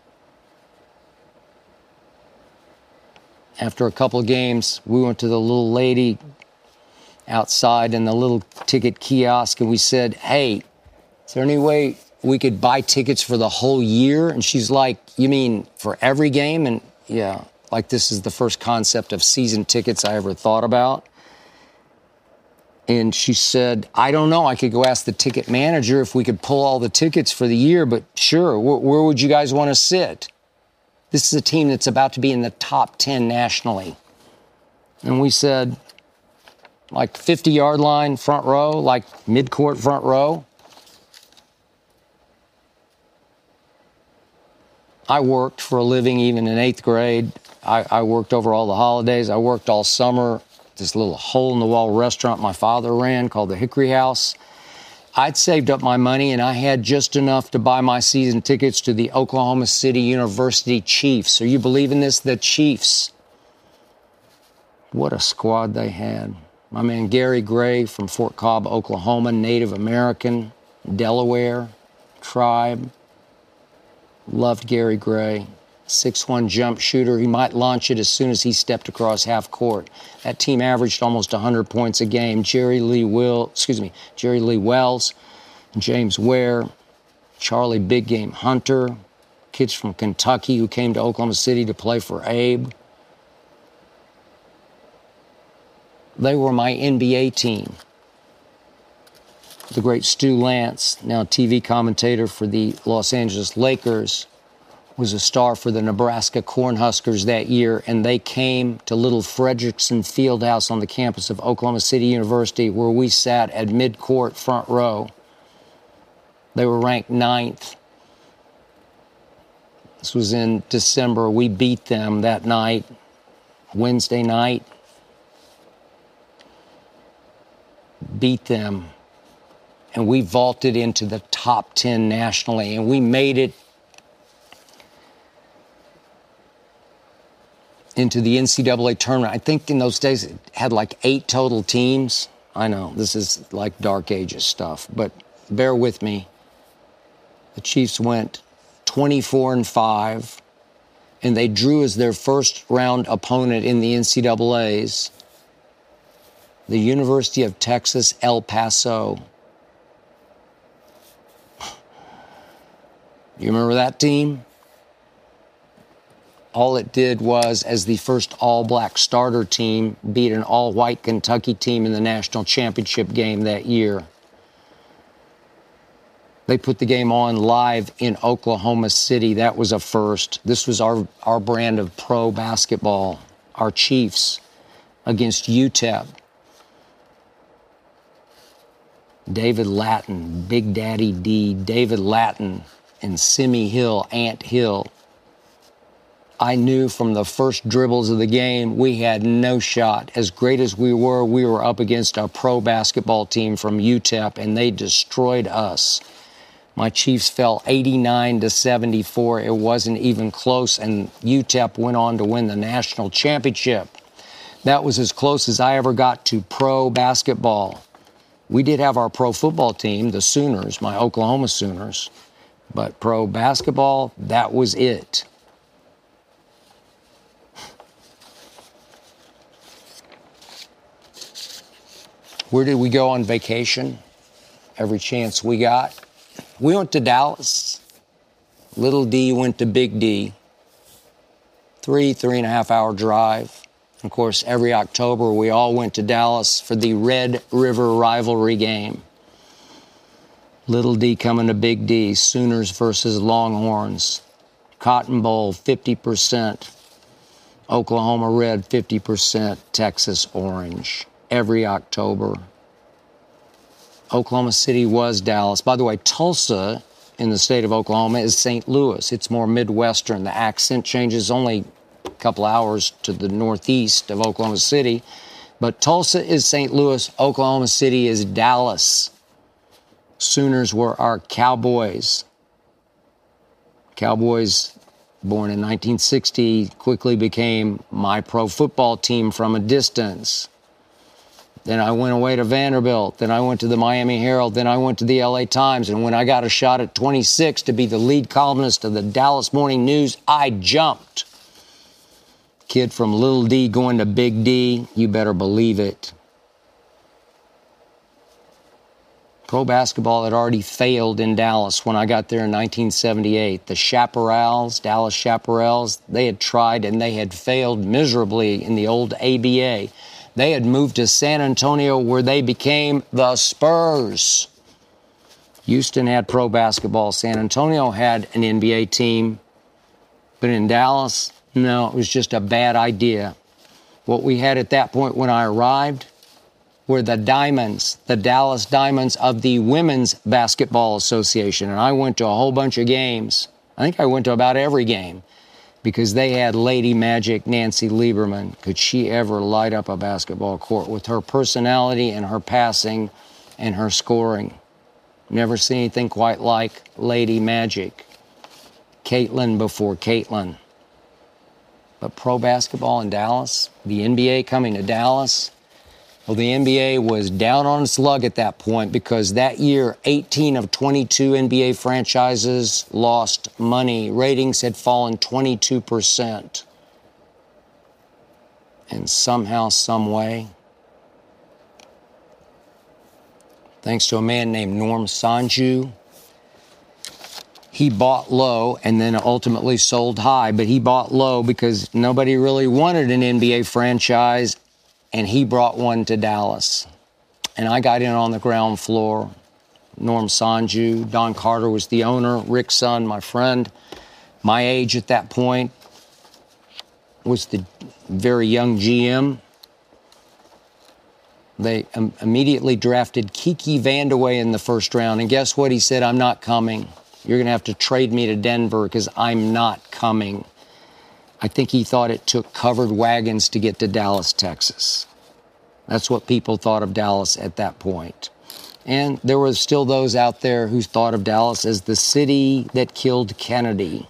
After a couple of games, we went to the little lady outside in the little ticket kiosk and we said, "Hey, is there any way we could buy tickets for the whole year?" And she's like, "You mean for every game?" And yeah, like this is the first concept of season tickets I ever thought about. And she said, "I don't know. I could go ask the ticket manager if we could pull all the tickets for the year, but sure, where would you guys want to sit? This is a team that's about to be in the top 10 nationally." And we said, like 50-yard line, front row, like midcourt front row. I worked for a living even in 8th grade. I worked over all the holidays. I worked all summer. This little hole-in-the-wall restaurant my father ran called the Hickory House. I'd saved up my money, and I had just enough to buy my season tickets to the Oklahoma City University Chiefs. Are you believing this? The Chiefs. What a squad they had. My man Gary Gray from Fort Cobb, Oklahoma, Native American, Delaware, tribe. Loved Gary Gray. 6'1" jump shooter. He might launch it as soon as he stepped across half court. That team averaged almost 100 points a game. Jerry Lee Wells, James Ware, Charlie Big Game Hunter, kids from Kentucky who came to Oklahoma City to play for Abe. They were my NBA team. The great Stu Lance, now TV commentator for the Los Angeles Lakers, was a star for the Nebraska Cornhuskers that year, and they came to Little Frederickson Fieldhouse on the campus of Oklahoma City University, where we sat at mid-court front row. They were ranked 9th. This was in December. We beat them that night, Wednesday night. Beat them. And we vaulted into the top 10 nationally, and we made it into the NCAA tournament. I think in those days it had like 8 total teams. I know, this is like Dark Ages stuff, but bear with me. The Chiefs went 24-5, and they drew as their first round opponent in the NCAAs the University of Texas, El Paso. You remember that team? All it did was, as the first all-black starter team, beat an all-white Kentucky team in the national championship game that year. They put the game on live in Oklahoma City. That was a first. This was our brand of pro basketball. Our Chiefs against UTEP. David Lattin, Big Daddy D, David Lattin, and Simi Hill, Ant Hill. I knew from the first dribbles of the game we had no shot. As great as we were up against a pro basketball team from UTEP, and they destroyed us. My Chiefs fell 89-74. It wasn't even close, and UTEP went on to win the national championship. That was as close as I ever got to pro basketball. We did have our pro football team, the Sooners, my Oklahoma Sooners, but pro basketball, that was it. Where did we go on vacation? Every chance we got. We went to Dallas. Little D went to Big D. 3.5 hour drive. Of course, every October, we all went to Dallas for the Red River rivalry game. Little D coming to Big D. Sooners versus Longhorns. Cotton Bowl, 50%. Oklahoma Red, 50%. Texas Orange. Every October. Oklahoma City was Dallas. By the way, Tulsa in the state of Oklahoma is St. Louis. It's more Midwestern. The accent changes only a couple hours to the northeast of Oklahoma City. But Tulsa is St. Louis. Oklahoma City is Dallas. Sooners were our Cowboys. Cowboys, born in 1960, quickly became my pro football team from a distance. Then I went away to Vanderbilt. Then I went to the Miami Herald. Then I went to the LA Times. And when I got a shot at 26 to be the lead columnist of the Dallas Morning News, I jumped. Kid from Little D going to Big D, you better believe it. Pro basketball had already failed in Dallas when I got there in 1978. The Chaparrals, Dallas Chaparrals, they had tried and they had failed miserably in the old ABA. They had moved to San Antonio where they became the Spurs. Houston had pro basketball. San Antonio had an NBA team. But in Dallas, no, it was just a bad idea. What we had at that point when I arrived were the Diamonds, the Dallas Diamonds of the Women's Basketball Association. And I went to a whole bunch of games. I think I went to about every game because they had Lady Magic Nancy Lieberman. Could she ever light up a basketball court with her personality and her passing and her scoring? Never seen anything quite like Lady Magic. Caitlin before Caitlin. But pro basketball in Dallas, the NBA coming to Dallas, well, the NBA was down on its luck at that point because that year, 18 of 22 NBA franchises lost money. Ratings had fallen 22%. And somehow, some way, thanks to a man named Norm Sanju, he bought low and then ultimately sold high. But he bought low because nobody really wanted an NBA franchise, and he brought one to Dallas. And I got in on the ground floor. Norm Sanju, Don Carter was the owner, Rick Sun, my friend, my age at that point, was the very young GM. They immediately drafted Kiki Vandeweghe in the first round. And guess what? He said, I'm not coming. You're going to have to trade me to Denver because I'm not coming. I think he thought it took covered wagons to get to Dallas, Texas. That's what people thought of Dallas at that point. And there were still those out there who thought of Dallas as the city that killed Kennedy.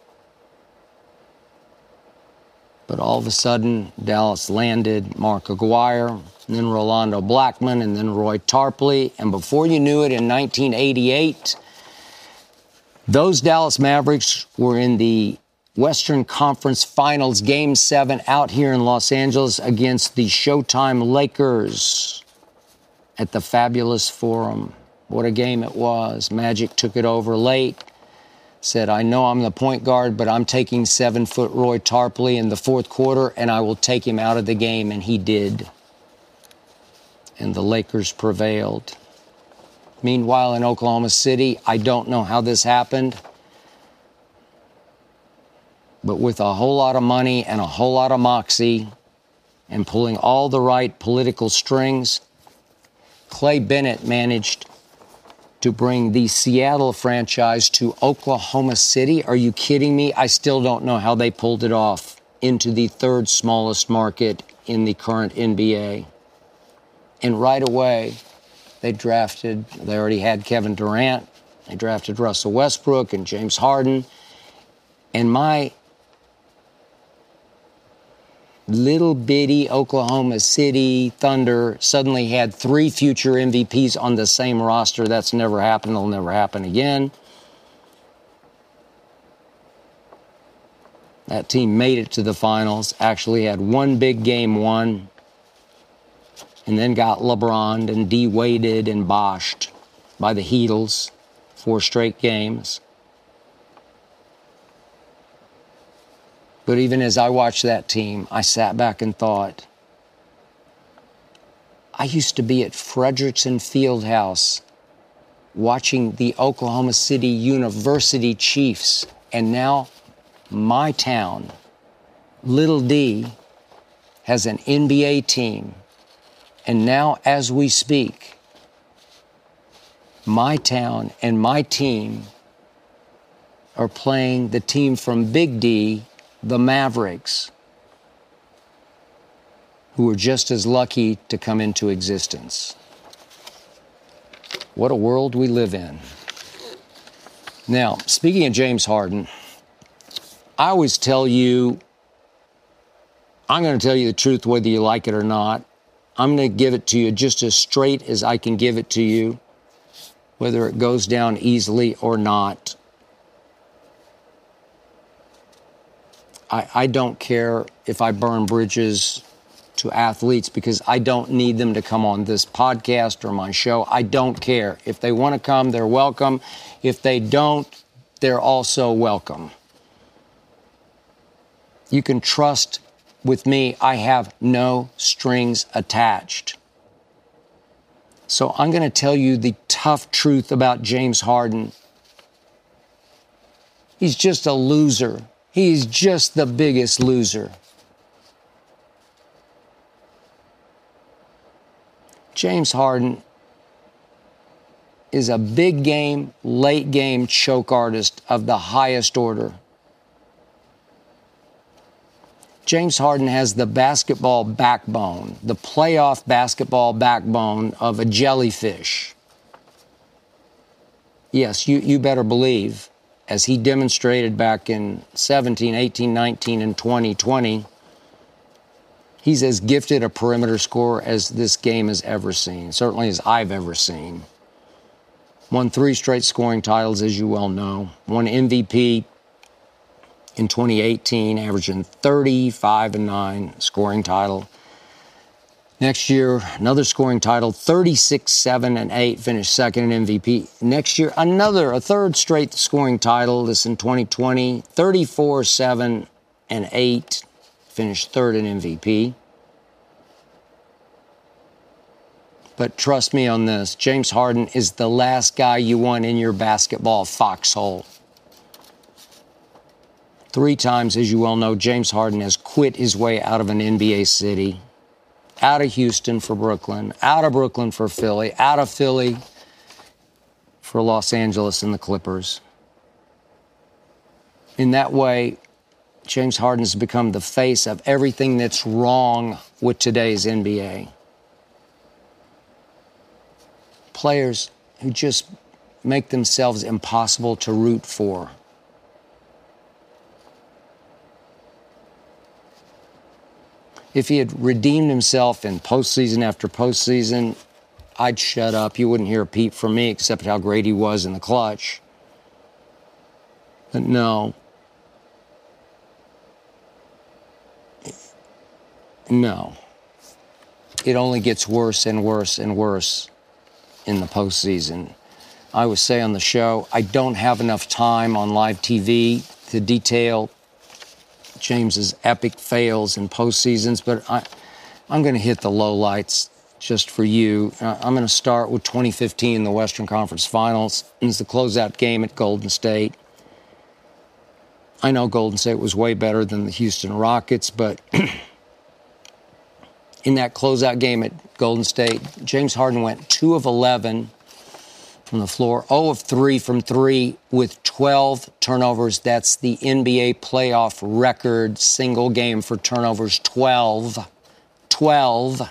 But all of a sudden, Dallas landed Mark Aguirre, and then Rolando Blackman, and then Roy Tarpley. And before you knew it, in 1988, those Dallas Mavericks were in the Western Conference Finals, Game 7, out here in Los Angeles against the Showtime Lakers at the Fabulous Forum. What a game it was. Magic took it over late. Said, I know I'm the point guard, but I'm taking 7-foot Roy Tarpley in the fourth quarter, and I will take him out of the game, and he did. And the Lakers prevailed. Meanwhile, in Oklahoma City, I don't know how this happened, but with a whole lot of money and a whole lot of moxie and pulling all the right political strings, Clay Bennett managed to bring the Seattle franchise to Oklahoma City. Are you kidding me? I still don't know how they pulled it off into the third smallest market in the current NBA. And right away, they already had Kevin Durant, they drafted Russell Westbrook and James Harden. And my little bitty Oklahoma City Thunder suddenly had 3 future MVPs on the same roster. That's never happened. It'll never happen again. That team made it to the finals, actually had one big game won, and then got LeBron'd and D-Waded and boshed by the Heatles 4 straight games. But even as I watched that team, I sat back and thought, I used to be at Frederickson Fieldhouse watching the Oklahoma City University Chiefs, and now my town, Little D, has an NBA team. And now, as we speak, my town and my team are playing the team from Big D, the Mavericks, who were just as lucky to come into existence. What a world we live in. Now, speaking of James Harden, I always tell you, I'm going to tell you the truth whether you like it or not. I'm going to give it to you just as straight as I can give it to you, whether it goes down easily or not. I don't care if I burn bridges to athletes because I don't need them to come on this podcast or my show. I don't care. If they want to come, they're welcome. If they don't, they're also welcome. You can trust with me, I have no strings attached. So I'm going to tell you the tough truth about James Harden. He's just a loser. He's just the biggest loser. James Harden is a big game, late game choke artist of the highest order. James Harden has the basketball backbone, the playoff basketball backbone of a jellyfish. yes, you better believe, as he demonstrated back in 17, 18, 19, and 2020, he's as gifted a perimeter scorer as this game has ever seen, certainly as I've ever seen. Won 3 straight scoring titles, as you well know. Won MVP in 2018, averaging 35-9 scoring title. Next year, another scoring title, 36-7-8, finished second in MVP. Next year, a third straight scoring title. This in 2020, 34-7-8, finished third in MVP. But trust me on this, James Harden is the last guy you want in your basketball foxhole. 3 times, as you well know, James Harden has quit his way out of an NBA city. Out of Houston for Brooklyn, out of Brooklyn for Philly, out of Philly for Los Angeles and the Clippers. In that way, James Harden has become the face of everything that's wrong with today's NBA. Players who just make themselves impossible to root for. If he had redeemed himself in postseason after postseason, I'd shut up. You wouldn't hear a peep from me except how great he was in the clutch. But no. No. It only gets worse and worse and worse in the postseason. I always say on the show, I don't have enough time on live TV to detail James's epic fails in postseasons, but I'm going to hit the lowlights just for you. I'm going to start with 2015, the Western Conference Finals. It was the closeout game at Golden State. I know Golden State was way better than the Houston Rockets, but in that closeout game at Golden State, James Harden went 2 of 11 from the floor, 0 of 3 from 3 with 12 turnovers. That's the NBA playoff record single game for turnovers, 12. 12.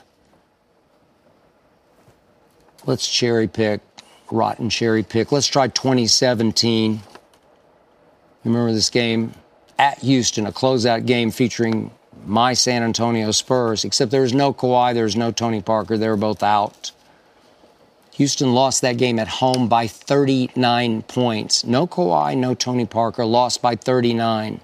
Let's cherry pick, rotten cherry pick. Let's try 2017. Remember this game at Houston, a closeout game featuring my San Antonio Spurs, except there was no Kawhi, there was no Tony Parker. They were both out. Houston lost that game at home by 39 points. No Kawhi, no Tony Parker, lost by 39.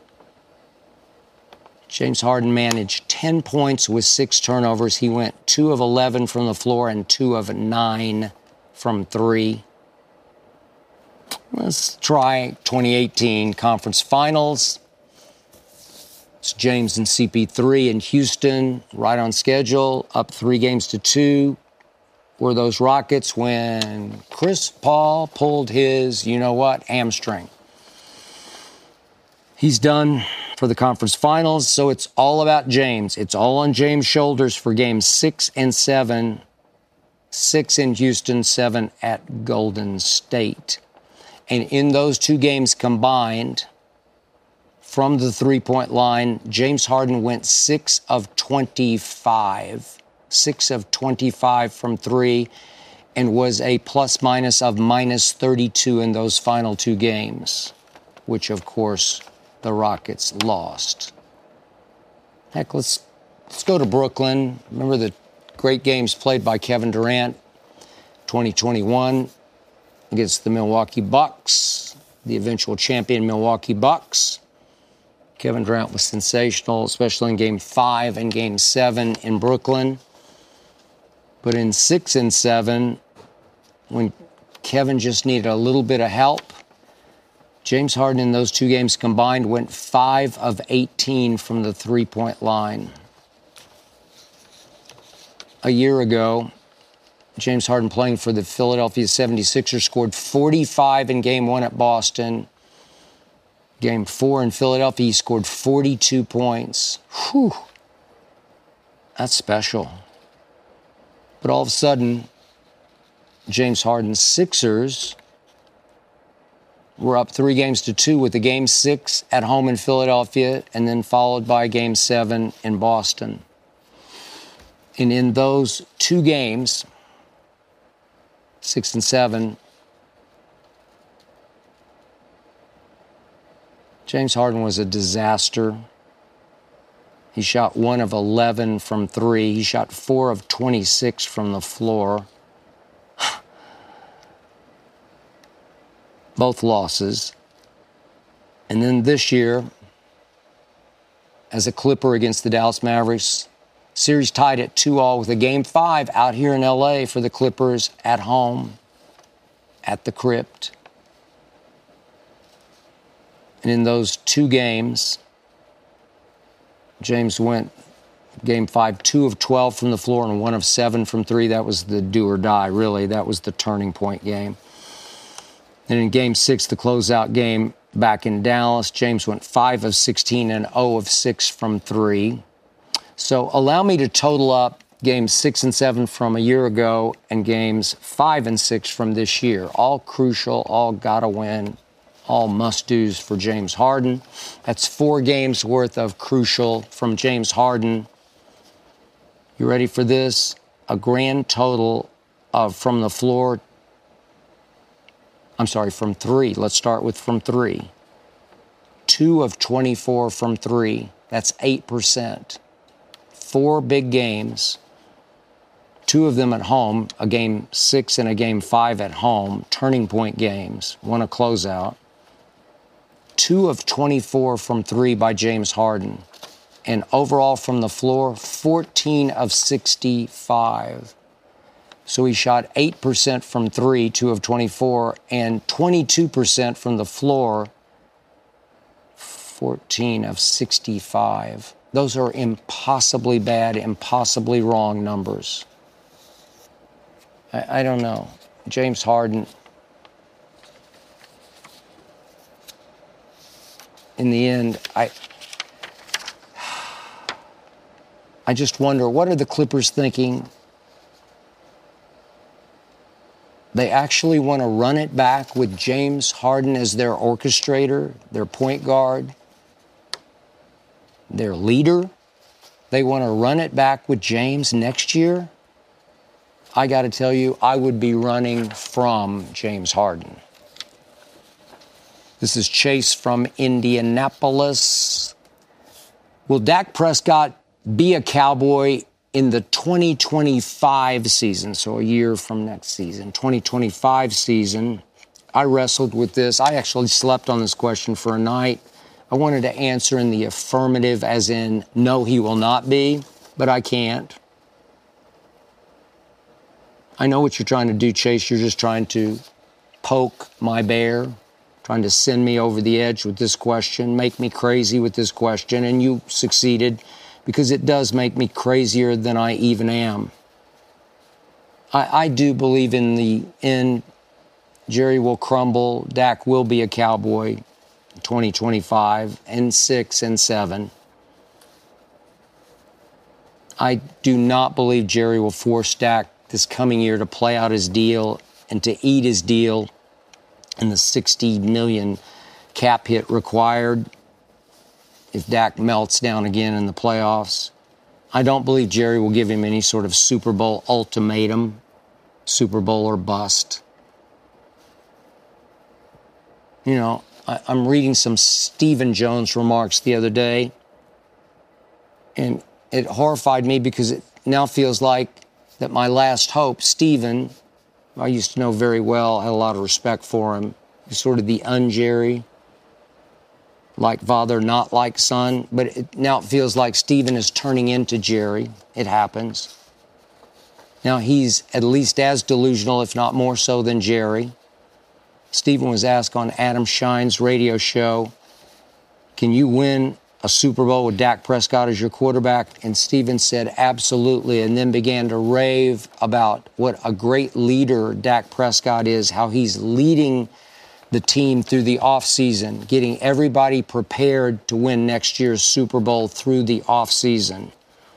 James Harden managed 10 points with 6 turnovers. He went 2 of 11 from the floor and 2 of 9 from 3. Let's try 2018 Conference Finals. It's James and CP3 in Houston, right on schedule, up 3-2. Were those Rockets when Chris Paul pulled his, hamstring. He's done for the conference finals, so it's all about James. It's all on James' shoulders for games 6 and 7. 6 in Houston, 7 at Golden State. And in those 2 games combined, from the three-point line, James Harden went 6 of 25. 6 of 25 from 3, and was a plus-minus of minus 32 in those final 2 games, which, of course, the Rockets lost. Heck, let's go to Brooklyn. Remember the great games played by Kevin Durant, 2021 against the Milwaukee Bucks, the eventual champion Milwaukee Bucks. Kevin Durant was sensational, especially in Game 5 and Game 7 in Brooklyn. But in 6 and 7, when Kevin just needed a little bit of help, James Harden in those 2 games combined went 5 of 18 from the three-point line. A year ago, James Harden, playing for the Philadelphia 76ers, scored 45 in Game 1 at Boston. Game 4 in Philadelphia, he scored 42 points. Whew. That's special. But all of a sudden, James Harden's Sixers were up 3-2 with the Game 6 at home in Philadelphia, and then followed by Game 7 in Boston. And in those 2 games, 6 and 7, James Harden was a disaster. He shot 1 of 11 from 3. He shot 4 of 26 from the floor. Both losses. And then this year, as a Clipper against the Dallas Mavericks, series tied at 2-2 with a Game 5 out here in L.A. for the Clippers at home at the Crypt. And in those 2 games, James went Game 5, 2 of 12 from the floor and 1 of 7 from 3. That was the do or die, really. That was the turning point game. And in Game 6, the closeout game back in Dallas, James went 5 of 16 and 0 of 6 from 3. So allow me to total up Games 6 and 7 from a year ago and Games 5 and 6 from this year. All crucial, all gotta win, all must-dos for James Harden. That's 4 games worth of crucial from James Harden. You ready for this? A grand total of from the floor. From 3. Let's start with from 3. 2 of 24 from 3. That's 8%. 4 big games. 2 of them at home, a Game 6 and a Game 5 at home, turning point games, 1 a closeout. 2 of 24 from 3 by James Harden. And overall from the floor, 14 of 65. So he shot 8% from 3, 2 of 24, and 22% from the floor, 14 of 65. Those are impossibly bad, impossibly wrong numbers. I don't know. James Harden, in the end, I just wonder, what are the Clippers thinking? They actually want to run it back with James Harden as their orchestrator, their point guard, their leader. They want to run it back with James next year. I got to tell you, I would be running from James Harden. This is Chase from Indianapolis. Will Dak Prescott be a Cowboy in the 2025 season, so a year from next season, 2025 season? I wrestled with this. I actually slept on this question for a night. I wanted to answer in the affirmative, as in, no, he will not be, but I can't. I know what you're trying to do, Chase. You're just trying to poke my bear, trying to send me over the edge with this question, make me crazy with this question, and you succeeded, because it does make me crazier than I even am. I do believe in the end, Jerry will crumble, Dak will be a Cowboy in 2025, and 6 and 7. I do not believe Jerry will force Dak this coming year to play out his deal and to eat his deal and the $60 million cap hit required if Dak melts down again in the playoffs. I don't believe Jerry will give him any sort of Super Bowl ultimatum, Super Bowl or bust. You know, I'm reading some Stephen Jones remarks the other day, and it horrified me because it now feels like that my last hope, Stephen, I used to know very well, had a lot of respect for him. He's sort of the un-Jerry, like father, not like son. But now it feels like Stephen is turning into Jerry. It happens. Now he's at least as delusional, if not more so, than Jerry. Stephen was asked on Adam Shine's radio show, can you win a Super Bowl with Dak Prescott as your quarterback? And Stephen said, absolutely, and then began to rave about what a great leader Dak Prescott is, how he's leading the team through the offseason, getting everybody prepared to win next year's Super Bowl through the offseason.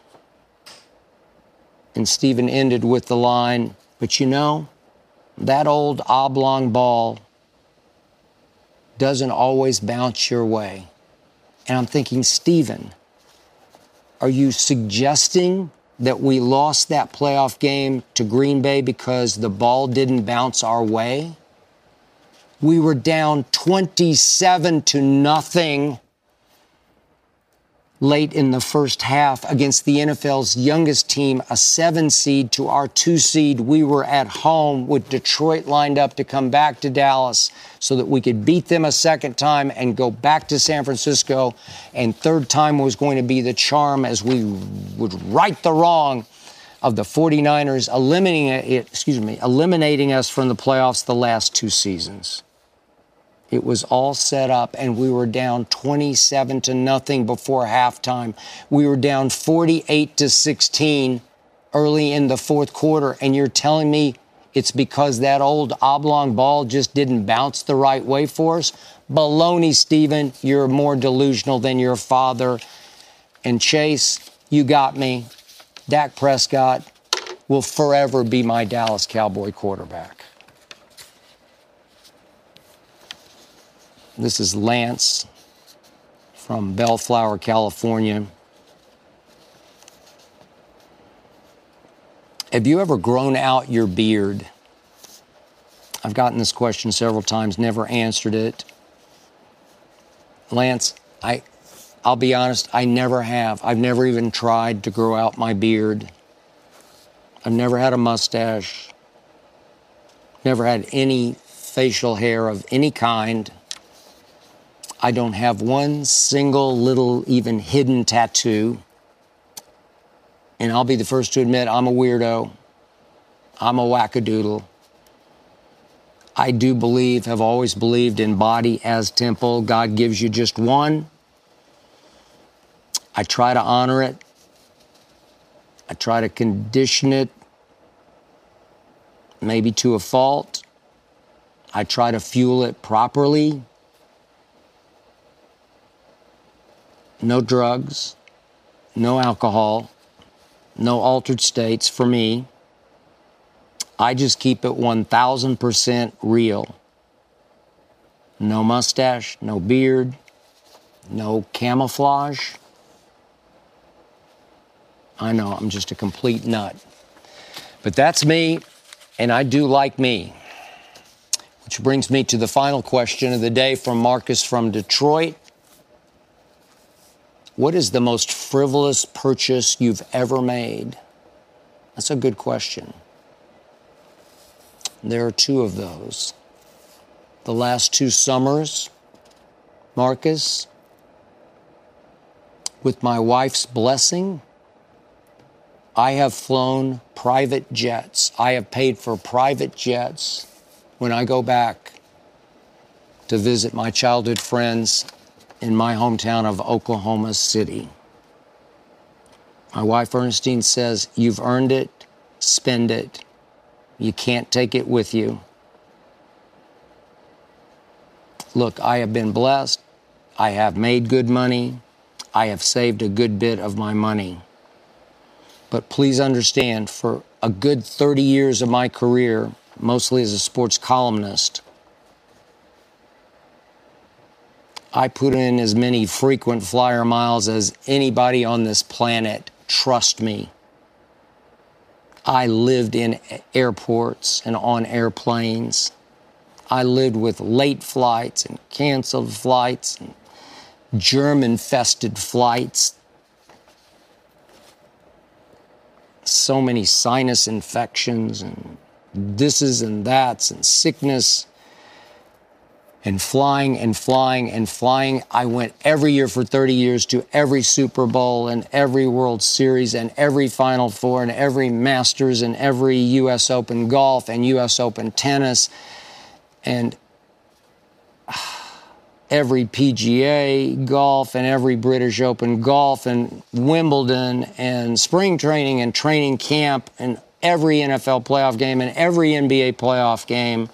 And Stephen ended with the line, but you know, that old oblong ball doesn't always bounce your way. And I'm thinking, Stephen, are you suggesting that we lost that playoff game to Green Bay because the ball didn't bounce our way? We were down 27-0 late in the first half against the NFL's youngest team, a 7 seed to our 2 seed. We were at home with Detroit lined up to come back to Dallas so that we could beat them a second time and go back to San Francisco. And third time was going to be the charm as we would right the wrong of the 49ers eliminating us from the playoffs the last 2 seasons. It was all set up, and we were down 27-0 before halftime. We were down 48-16 early in the fourth quarter, and you're telling me it's because that old oblong ball just didn't bounce the right way for us? Baloney, Stephen. You're more delusional than your father. And Chase, you got me. Dak Prescott will forever be my Dallas Cowboy quarterback. This is Lance from Bellflower, California. Have you ever grown out your beard? I've gotten this question several times, never answered it. Lance, I'll be honest, I never have. I've never even tried to grow out my beard. I've never had a mustache. Never had any facial hair of any kind. I don't have one single little even hidden tattoo. And I'll be the first to admit I'm a weirdo. I'm a wackadoodle. I do believe, have always believed in body as temple. God gives you just one. I try to honor it. I try to condition it, maybe to a fault. I try to fuel it properly. No drugs, no alcohol, no altered states for me. I just keep it 1,000% real. No mustache, no beard, no camouflage. I know, I'm just a complete nut. But that's me, and I do like me. Which brings me to the final question of the day from Marcus from Detroit. What is the most frivolous purchase you've ever made? That's a good question. There are 2 of those. The last 2 summers, Marcus, with my wife's blessing, I have flown private jets. I have paid for private jets when I go back to visit my childhood friends in my hometown of Oklahoma City. My wife Ernestine says, you've earned it, spend it. You can't take it with you. Look, I have been blessed. I have made good money. I have saved a good bit of my money. But please understand, for a good 30 years of my career, mostly as a sports columnist, I put in as many frequent flyer miles as anybody on this planet. Trust me. I lived in airports and on airplanes. I lived with late flights and canceled flights and germ-infested flights. So many sinus infections and thises and that's and sickness. And flying and flying and flying. I went every year for 30 years to every Super Bowl and every World Series and every Final Four and every Masters and every U.S. Open golf and U.S. Open tennis and every PGA golf and every British Open golf and Wimbledon and spring training and training camp and every NFL playoff game and every NBA playoff game.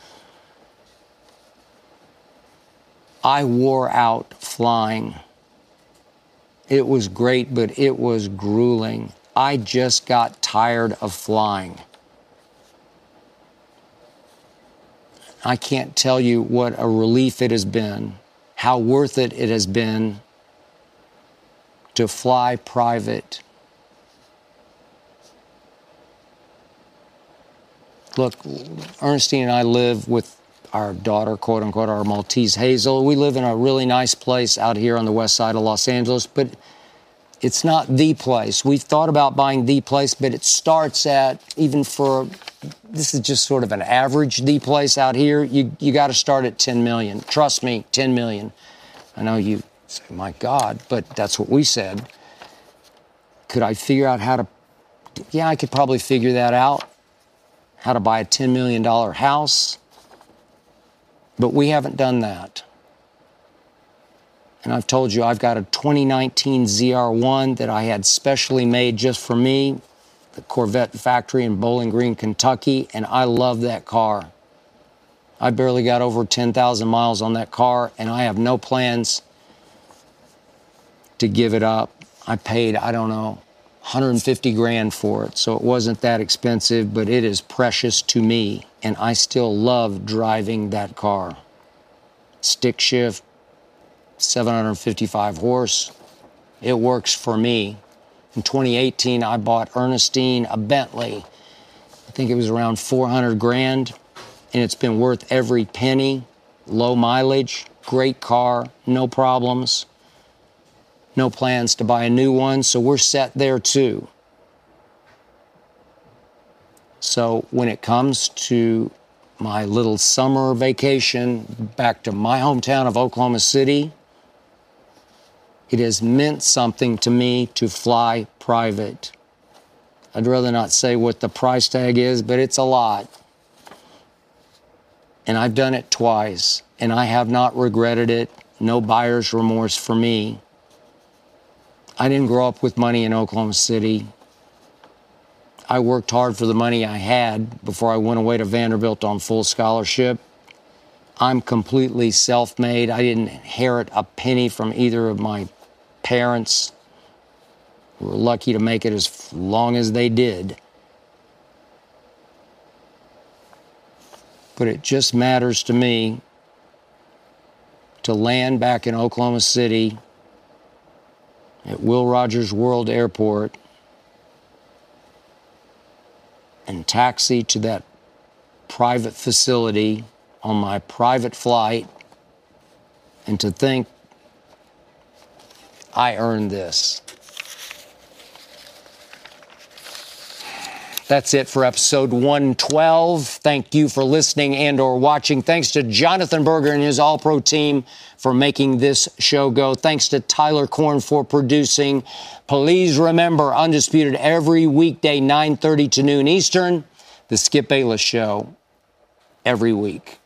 I wore out flying. It was great, but it was grueling. I just got tired of flying. I can't tell you what a relief it has been, how worth it has been to fly private. Look, Ernestine and I live with our daughter, quote unquote, our Maltese Hazel. We live in a really nice place out here on the west side of Los Angeles, but it's not the place. We've thought about buying the place, but it starts at, even for, this is just sort of an average the place out here, you got to start at 10 million. Trust me, 10 million. I know you say, my God, but that's what we said. Could I figure out how to, yeah, I could probably figure that out, how to buy a $10 million house, but we haven't done that. And I've told you, I've got a 2019 ZR1 that I had specially made just for me, the Corvette factory in Bowling Green, Kentucky, and I love that car. I barely got over 10,000 miles on that car, and I have no plans to give it up. I paid, I don't know, 150 grand for it, so it wasn't that expensive, but it is precious to me, and I still love driving that car. Stick shift, 755 horse. It works for me. In 2018, I bought Ernestine a Bentley. I think it was around 400 grand, and it's been worth every penny. Low mileage, great car, no problems. No plans to buy a new one, so we're set there too. So when it comes to my little summer vacation back to my hometown of Oklahoma City, it has meant something to me to fly private. I'd rather not say what the price tag is, but it's a lot. And I've done it twice, and I have not regretted it. No buyer's remorse for me. I didn't grow up with money in Oklahoma City. I worked hard for the money I had before I went away to Vanderbilt on full scholarship. I'm completely self-made. I didn't inherit a penny from either of my parents. We were lucky to make it as long as they did. But it just matters to me to land back in Oklahoma City at Will Rogers World Airport and taxi to that private facility on my private flight, and to think I earned this. That's it for episode 112. Thank you for listening and or watching. Thanks to Jonathan Berger and his All-Pro team for making this show go. Thanks to Tyler Korn for producing. Please remember, Undisputed every weekday, 9:30 to noon Eastern. The Skip Bayless Show every week.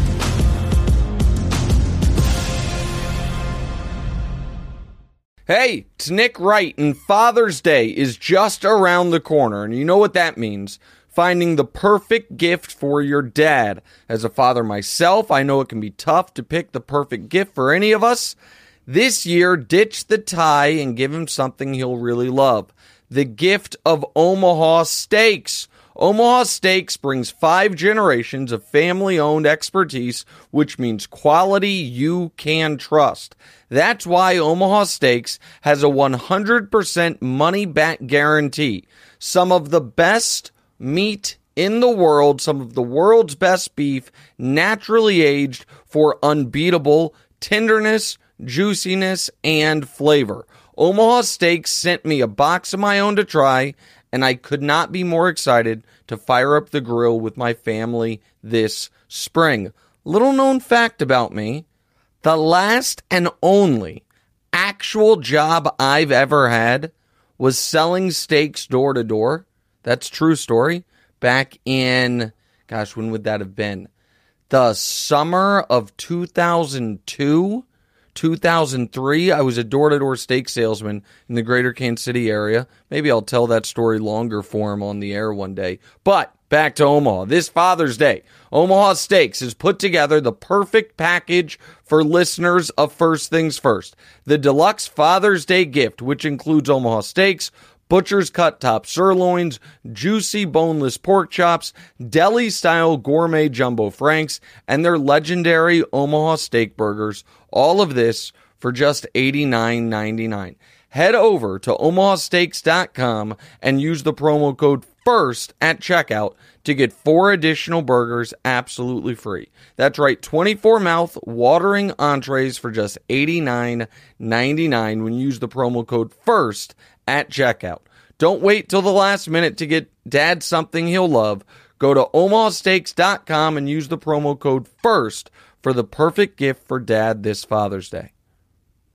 Hey, it's Nick Wright, and Father's Day is just around the corner, and you know what that means. Finding the perfect gift for your dad. As a father myself, I know it can be tough to pick the perfect gift for any of us. This year, ditch the tie and give him something he'll really love. The gift of Omaha Steaks. Omaha Steaks brings 5 generations of family-owned expertise, which means quality you can trust. That's why Omaha Steaks has a 100% money-back guarantee. Some of the best meat in the world, some of the world's best beef, naturally aged for unbeatable tenderness, juiciness, and flavor. Omaha Steaks sent me a box of my own to try, and I could not be more excited to fire up the grill with my family this spring. Little known fact about me, the last and only actual job I've ever had was selling steaks door to door. That's true story. Back in, gosh, when would that have been? The summer of 2002, 2003, I was a door-to-door steak salesman in the greater Kansas City area. Maybe I'll tell that story longer for him on the air one day. But back to Omaha. This Father's Day, Omaha Steaks has put together the perfect package for listeners of First Things First. The deluxe Father's Day gift, which includes Omaha Steaks, butcher's cut top sirloins, juicy boneless pork chops, deli-style gourmet jumbo franks, and their legendary Omaha steak burgers. All of this for just $89.99. Head over to omahasteaks.com and use the promo code FIRST at checkout to get 4 additional burgers absolutely free. That's right, 24 mouth-watering entrees for just $89.99 when you use the promo code FIRST at checkout. Don't wait till the last minute to get Dad something he'll love. Go to omahasteaks.com and use the promo code FIRST for the perfect gift for Dad this Father's Day.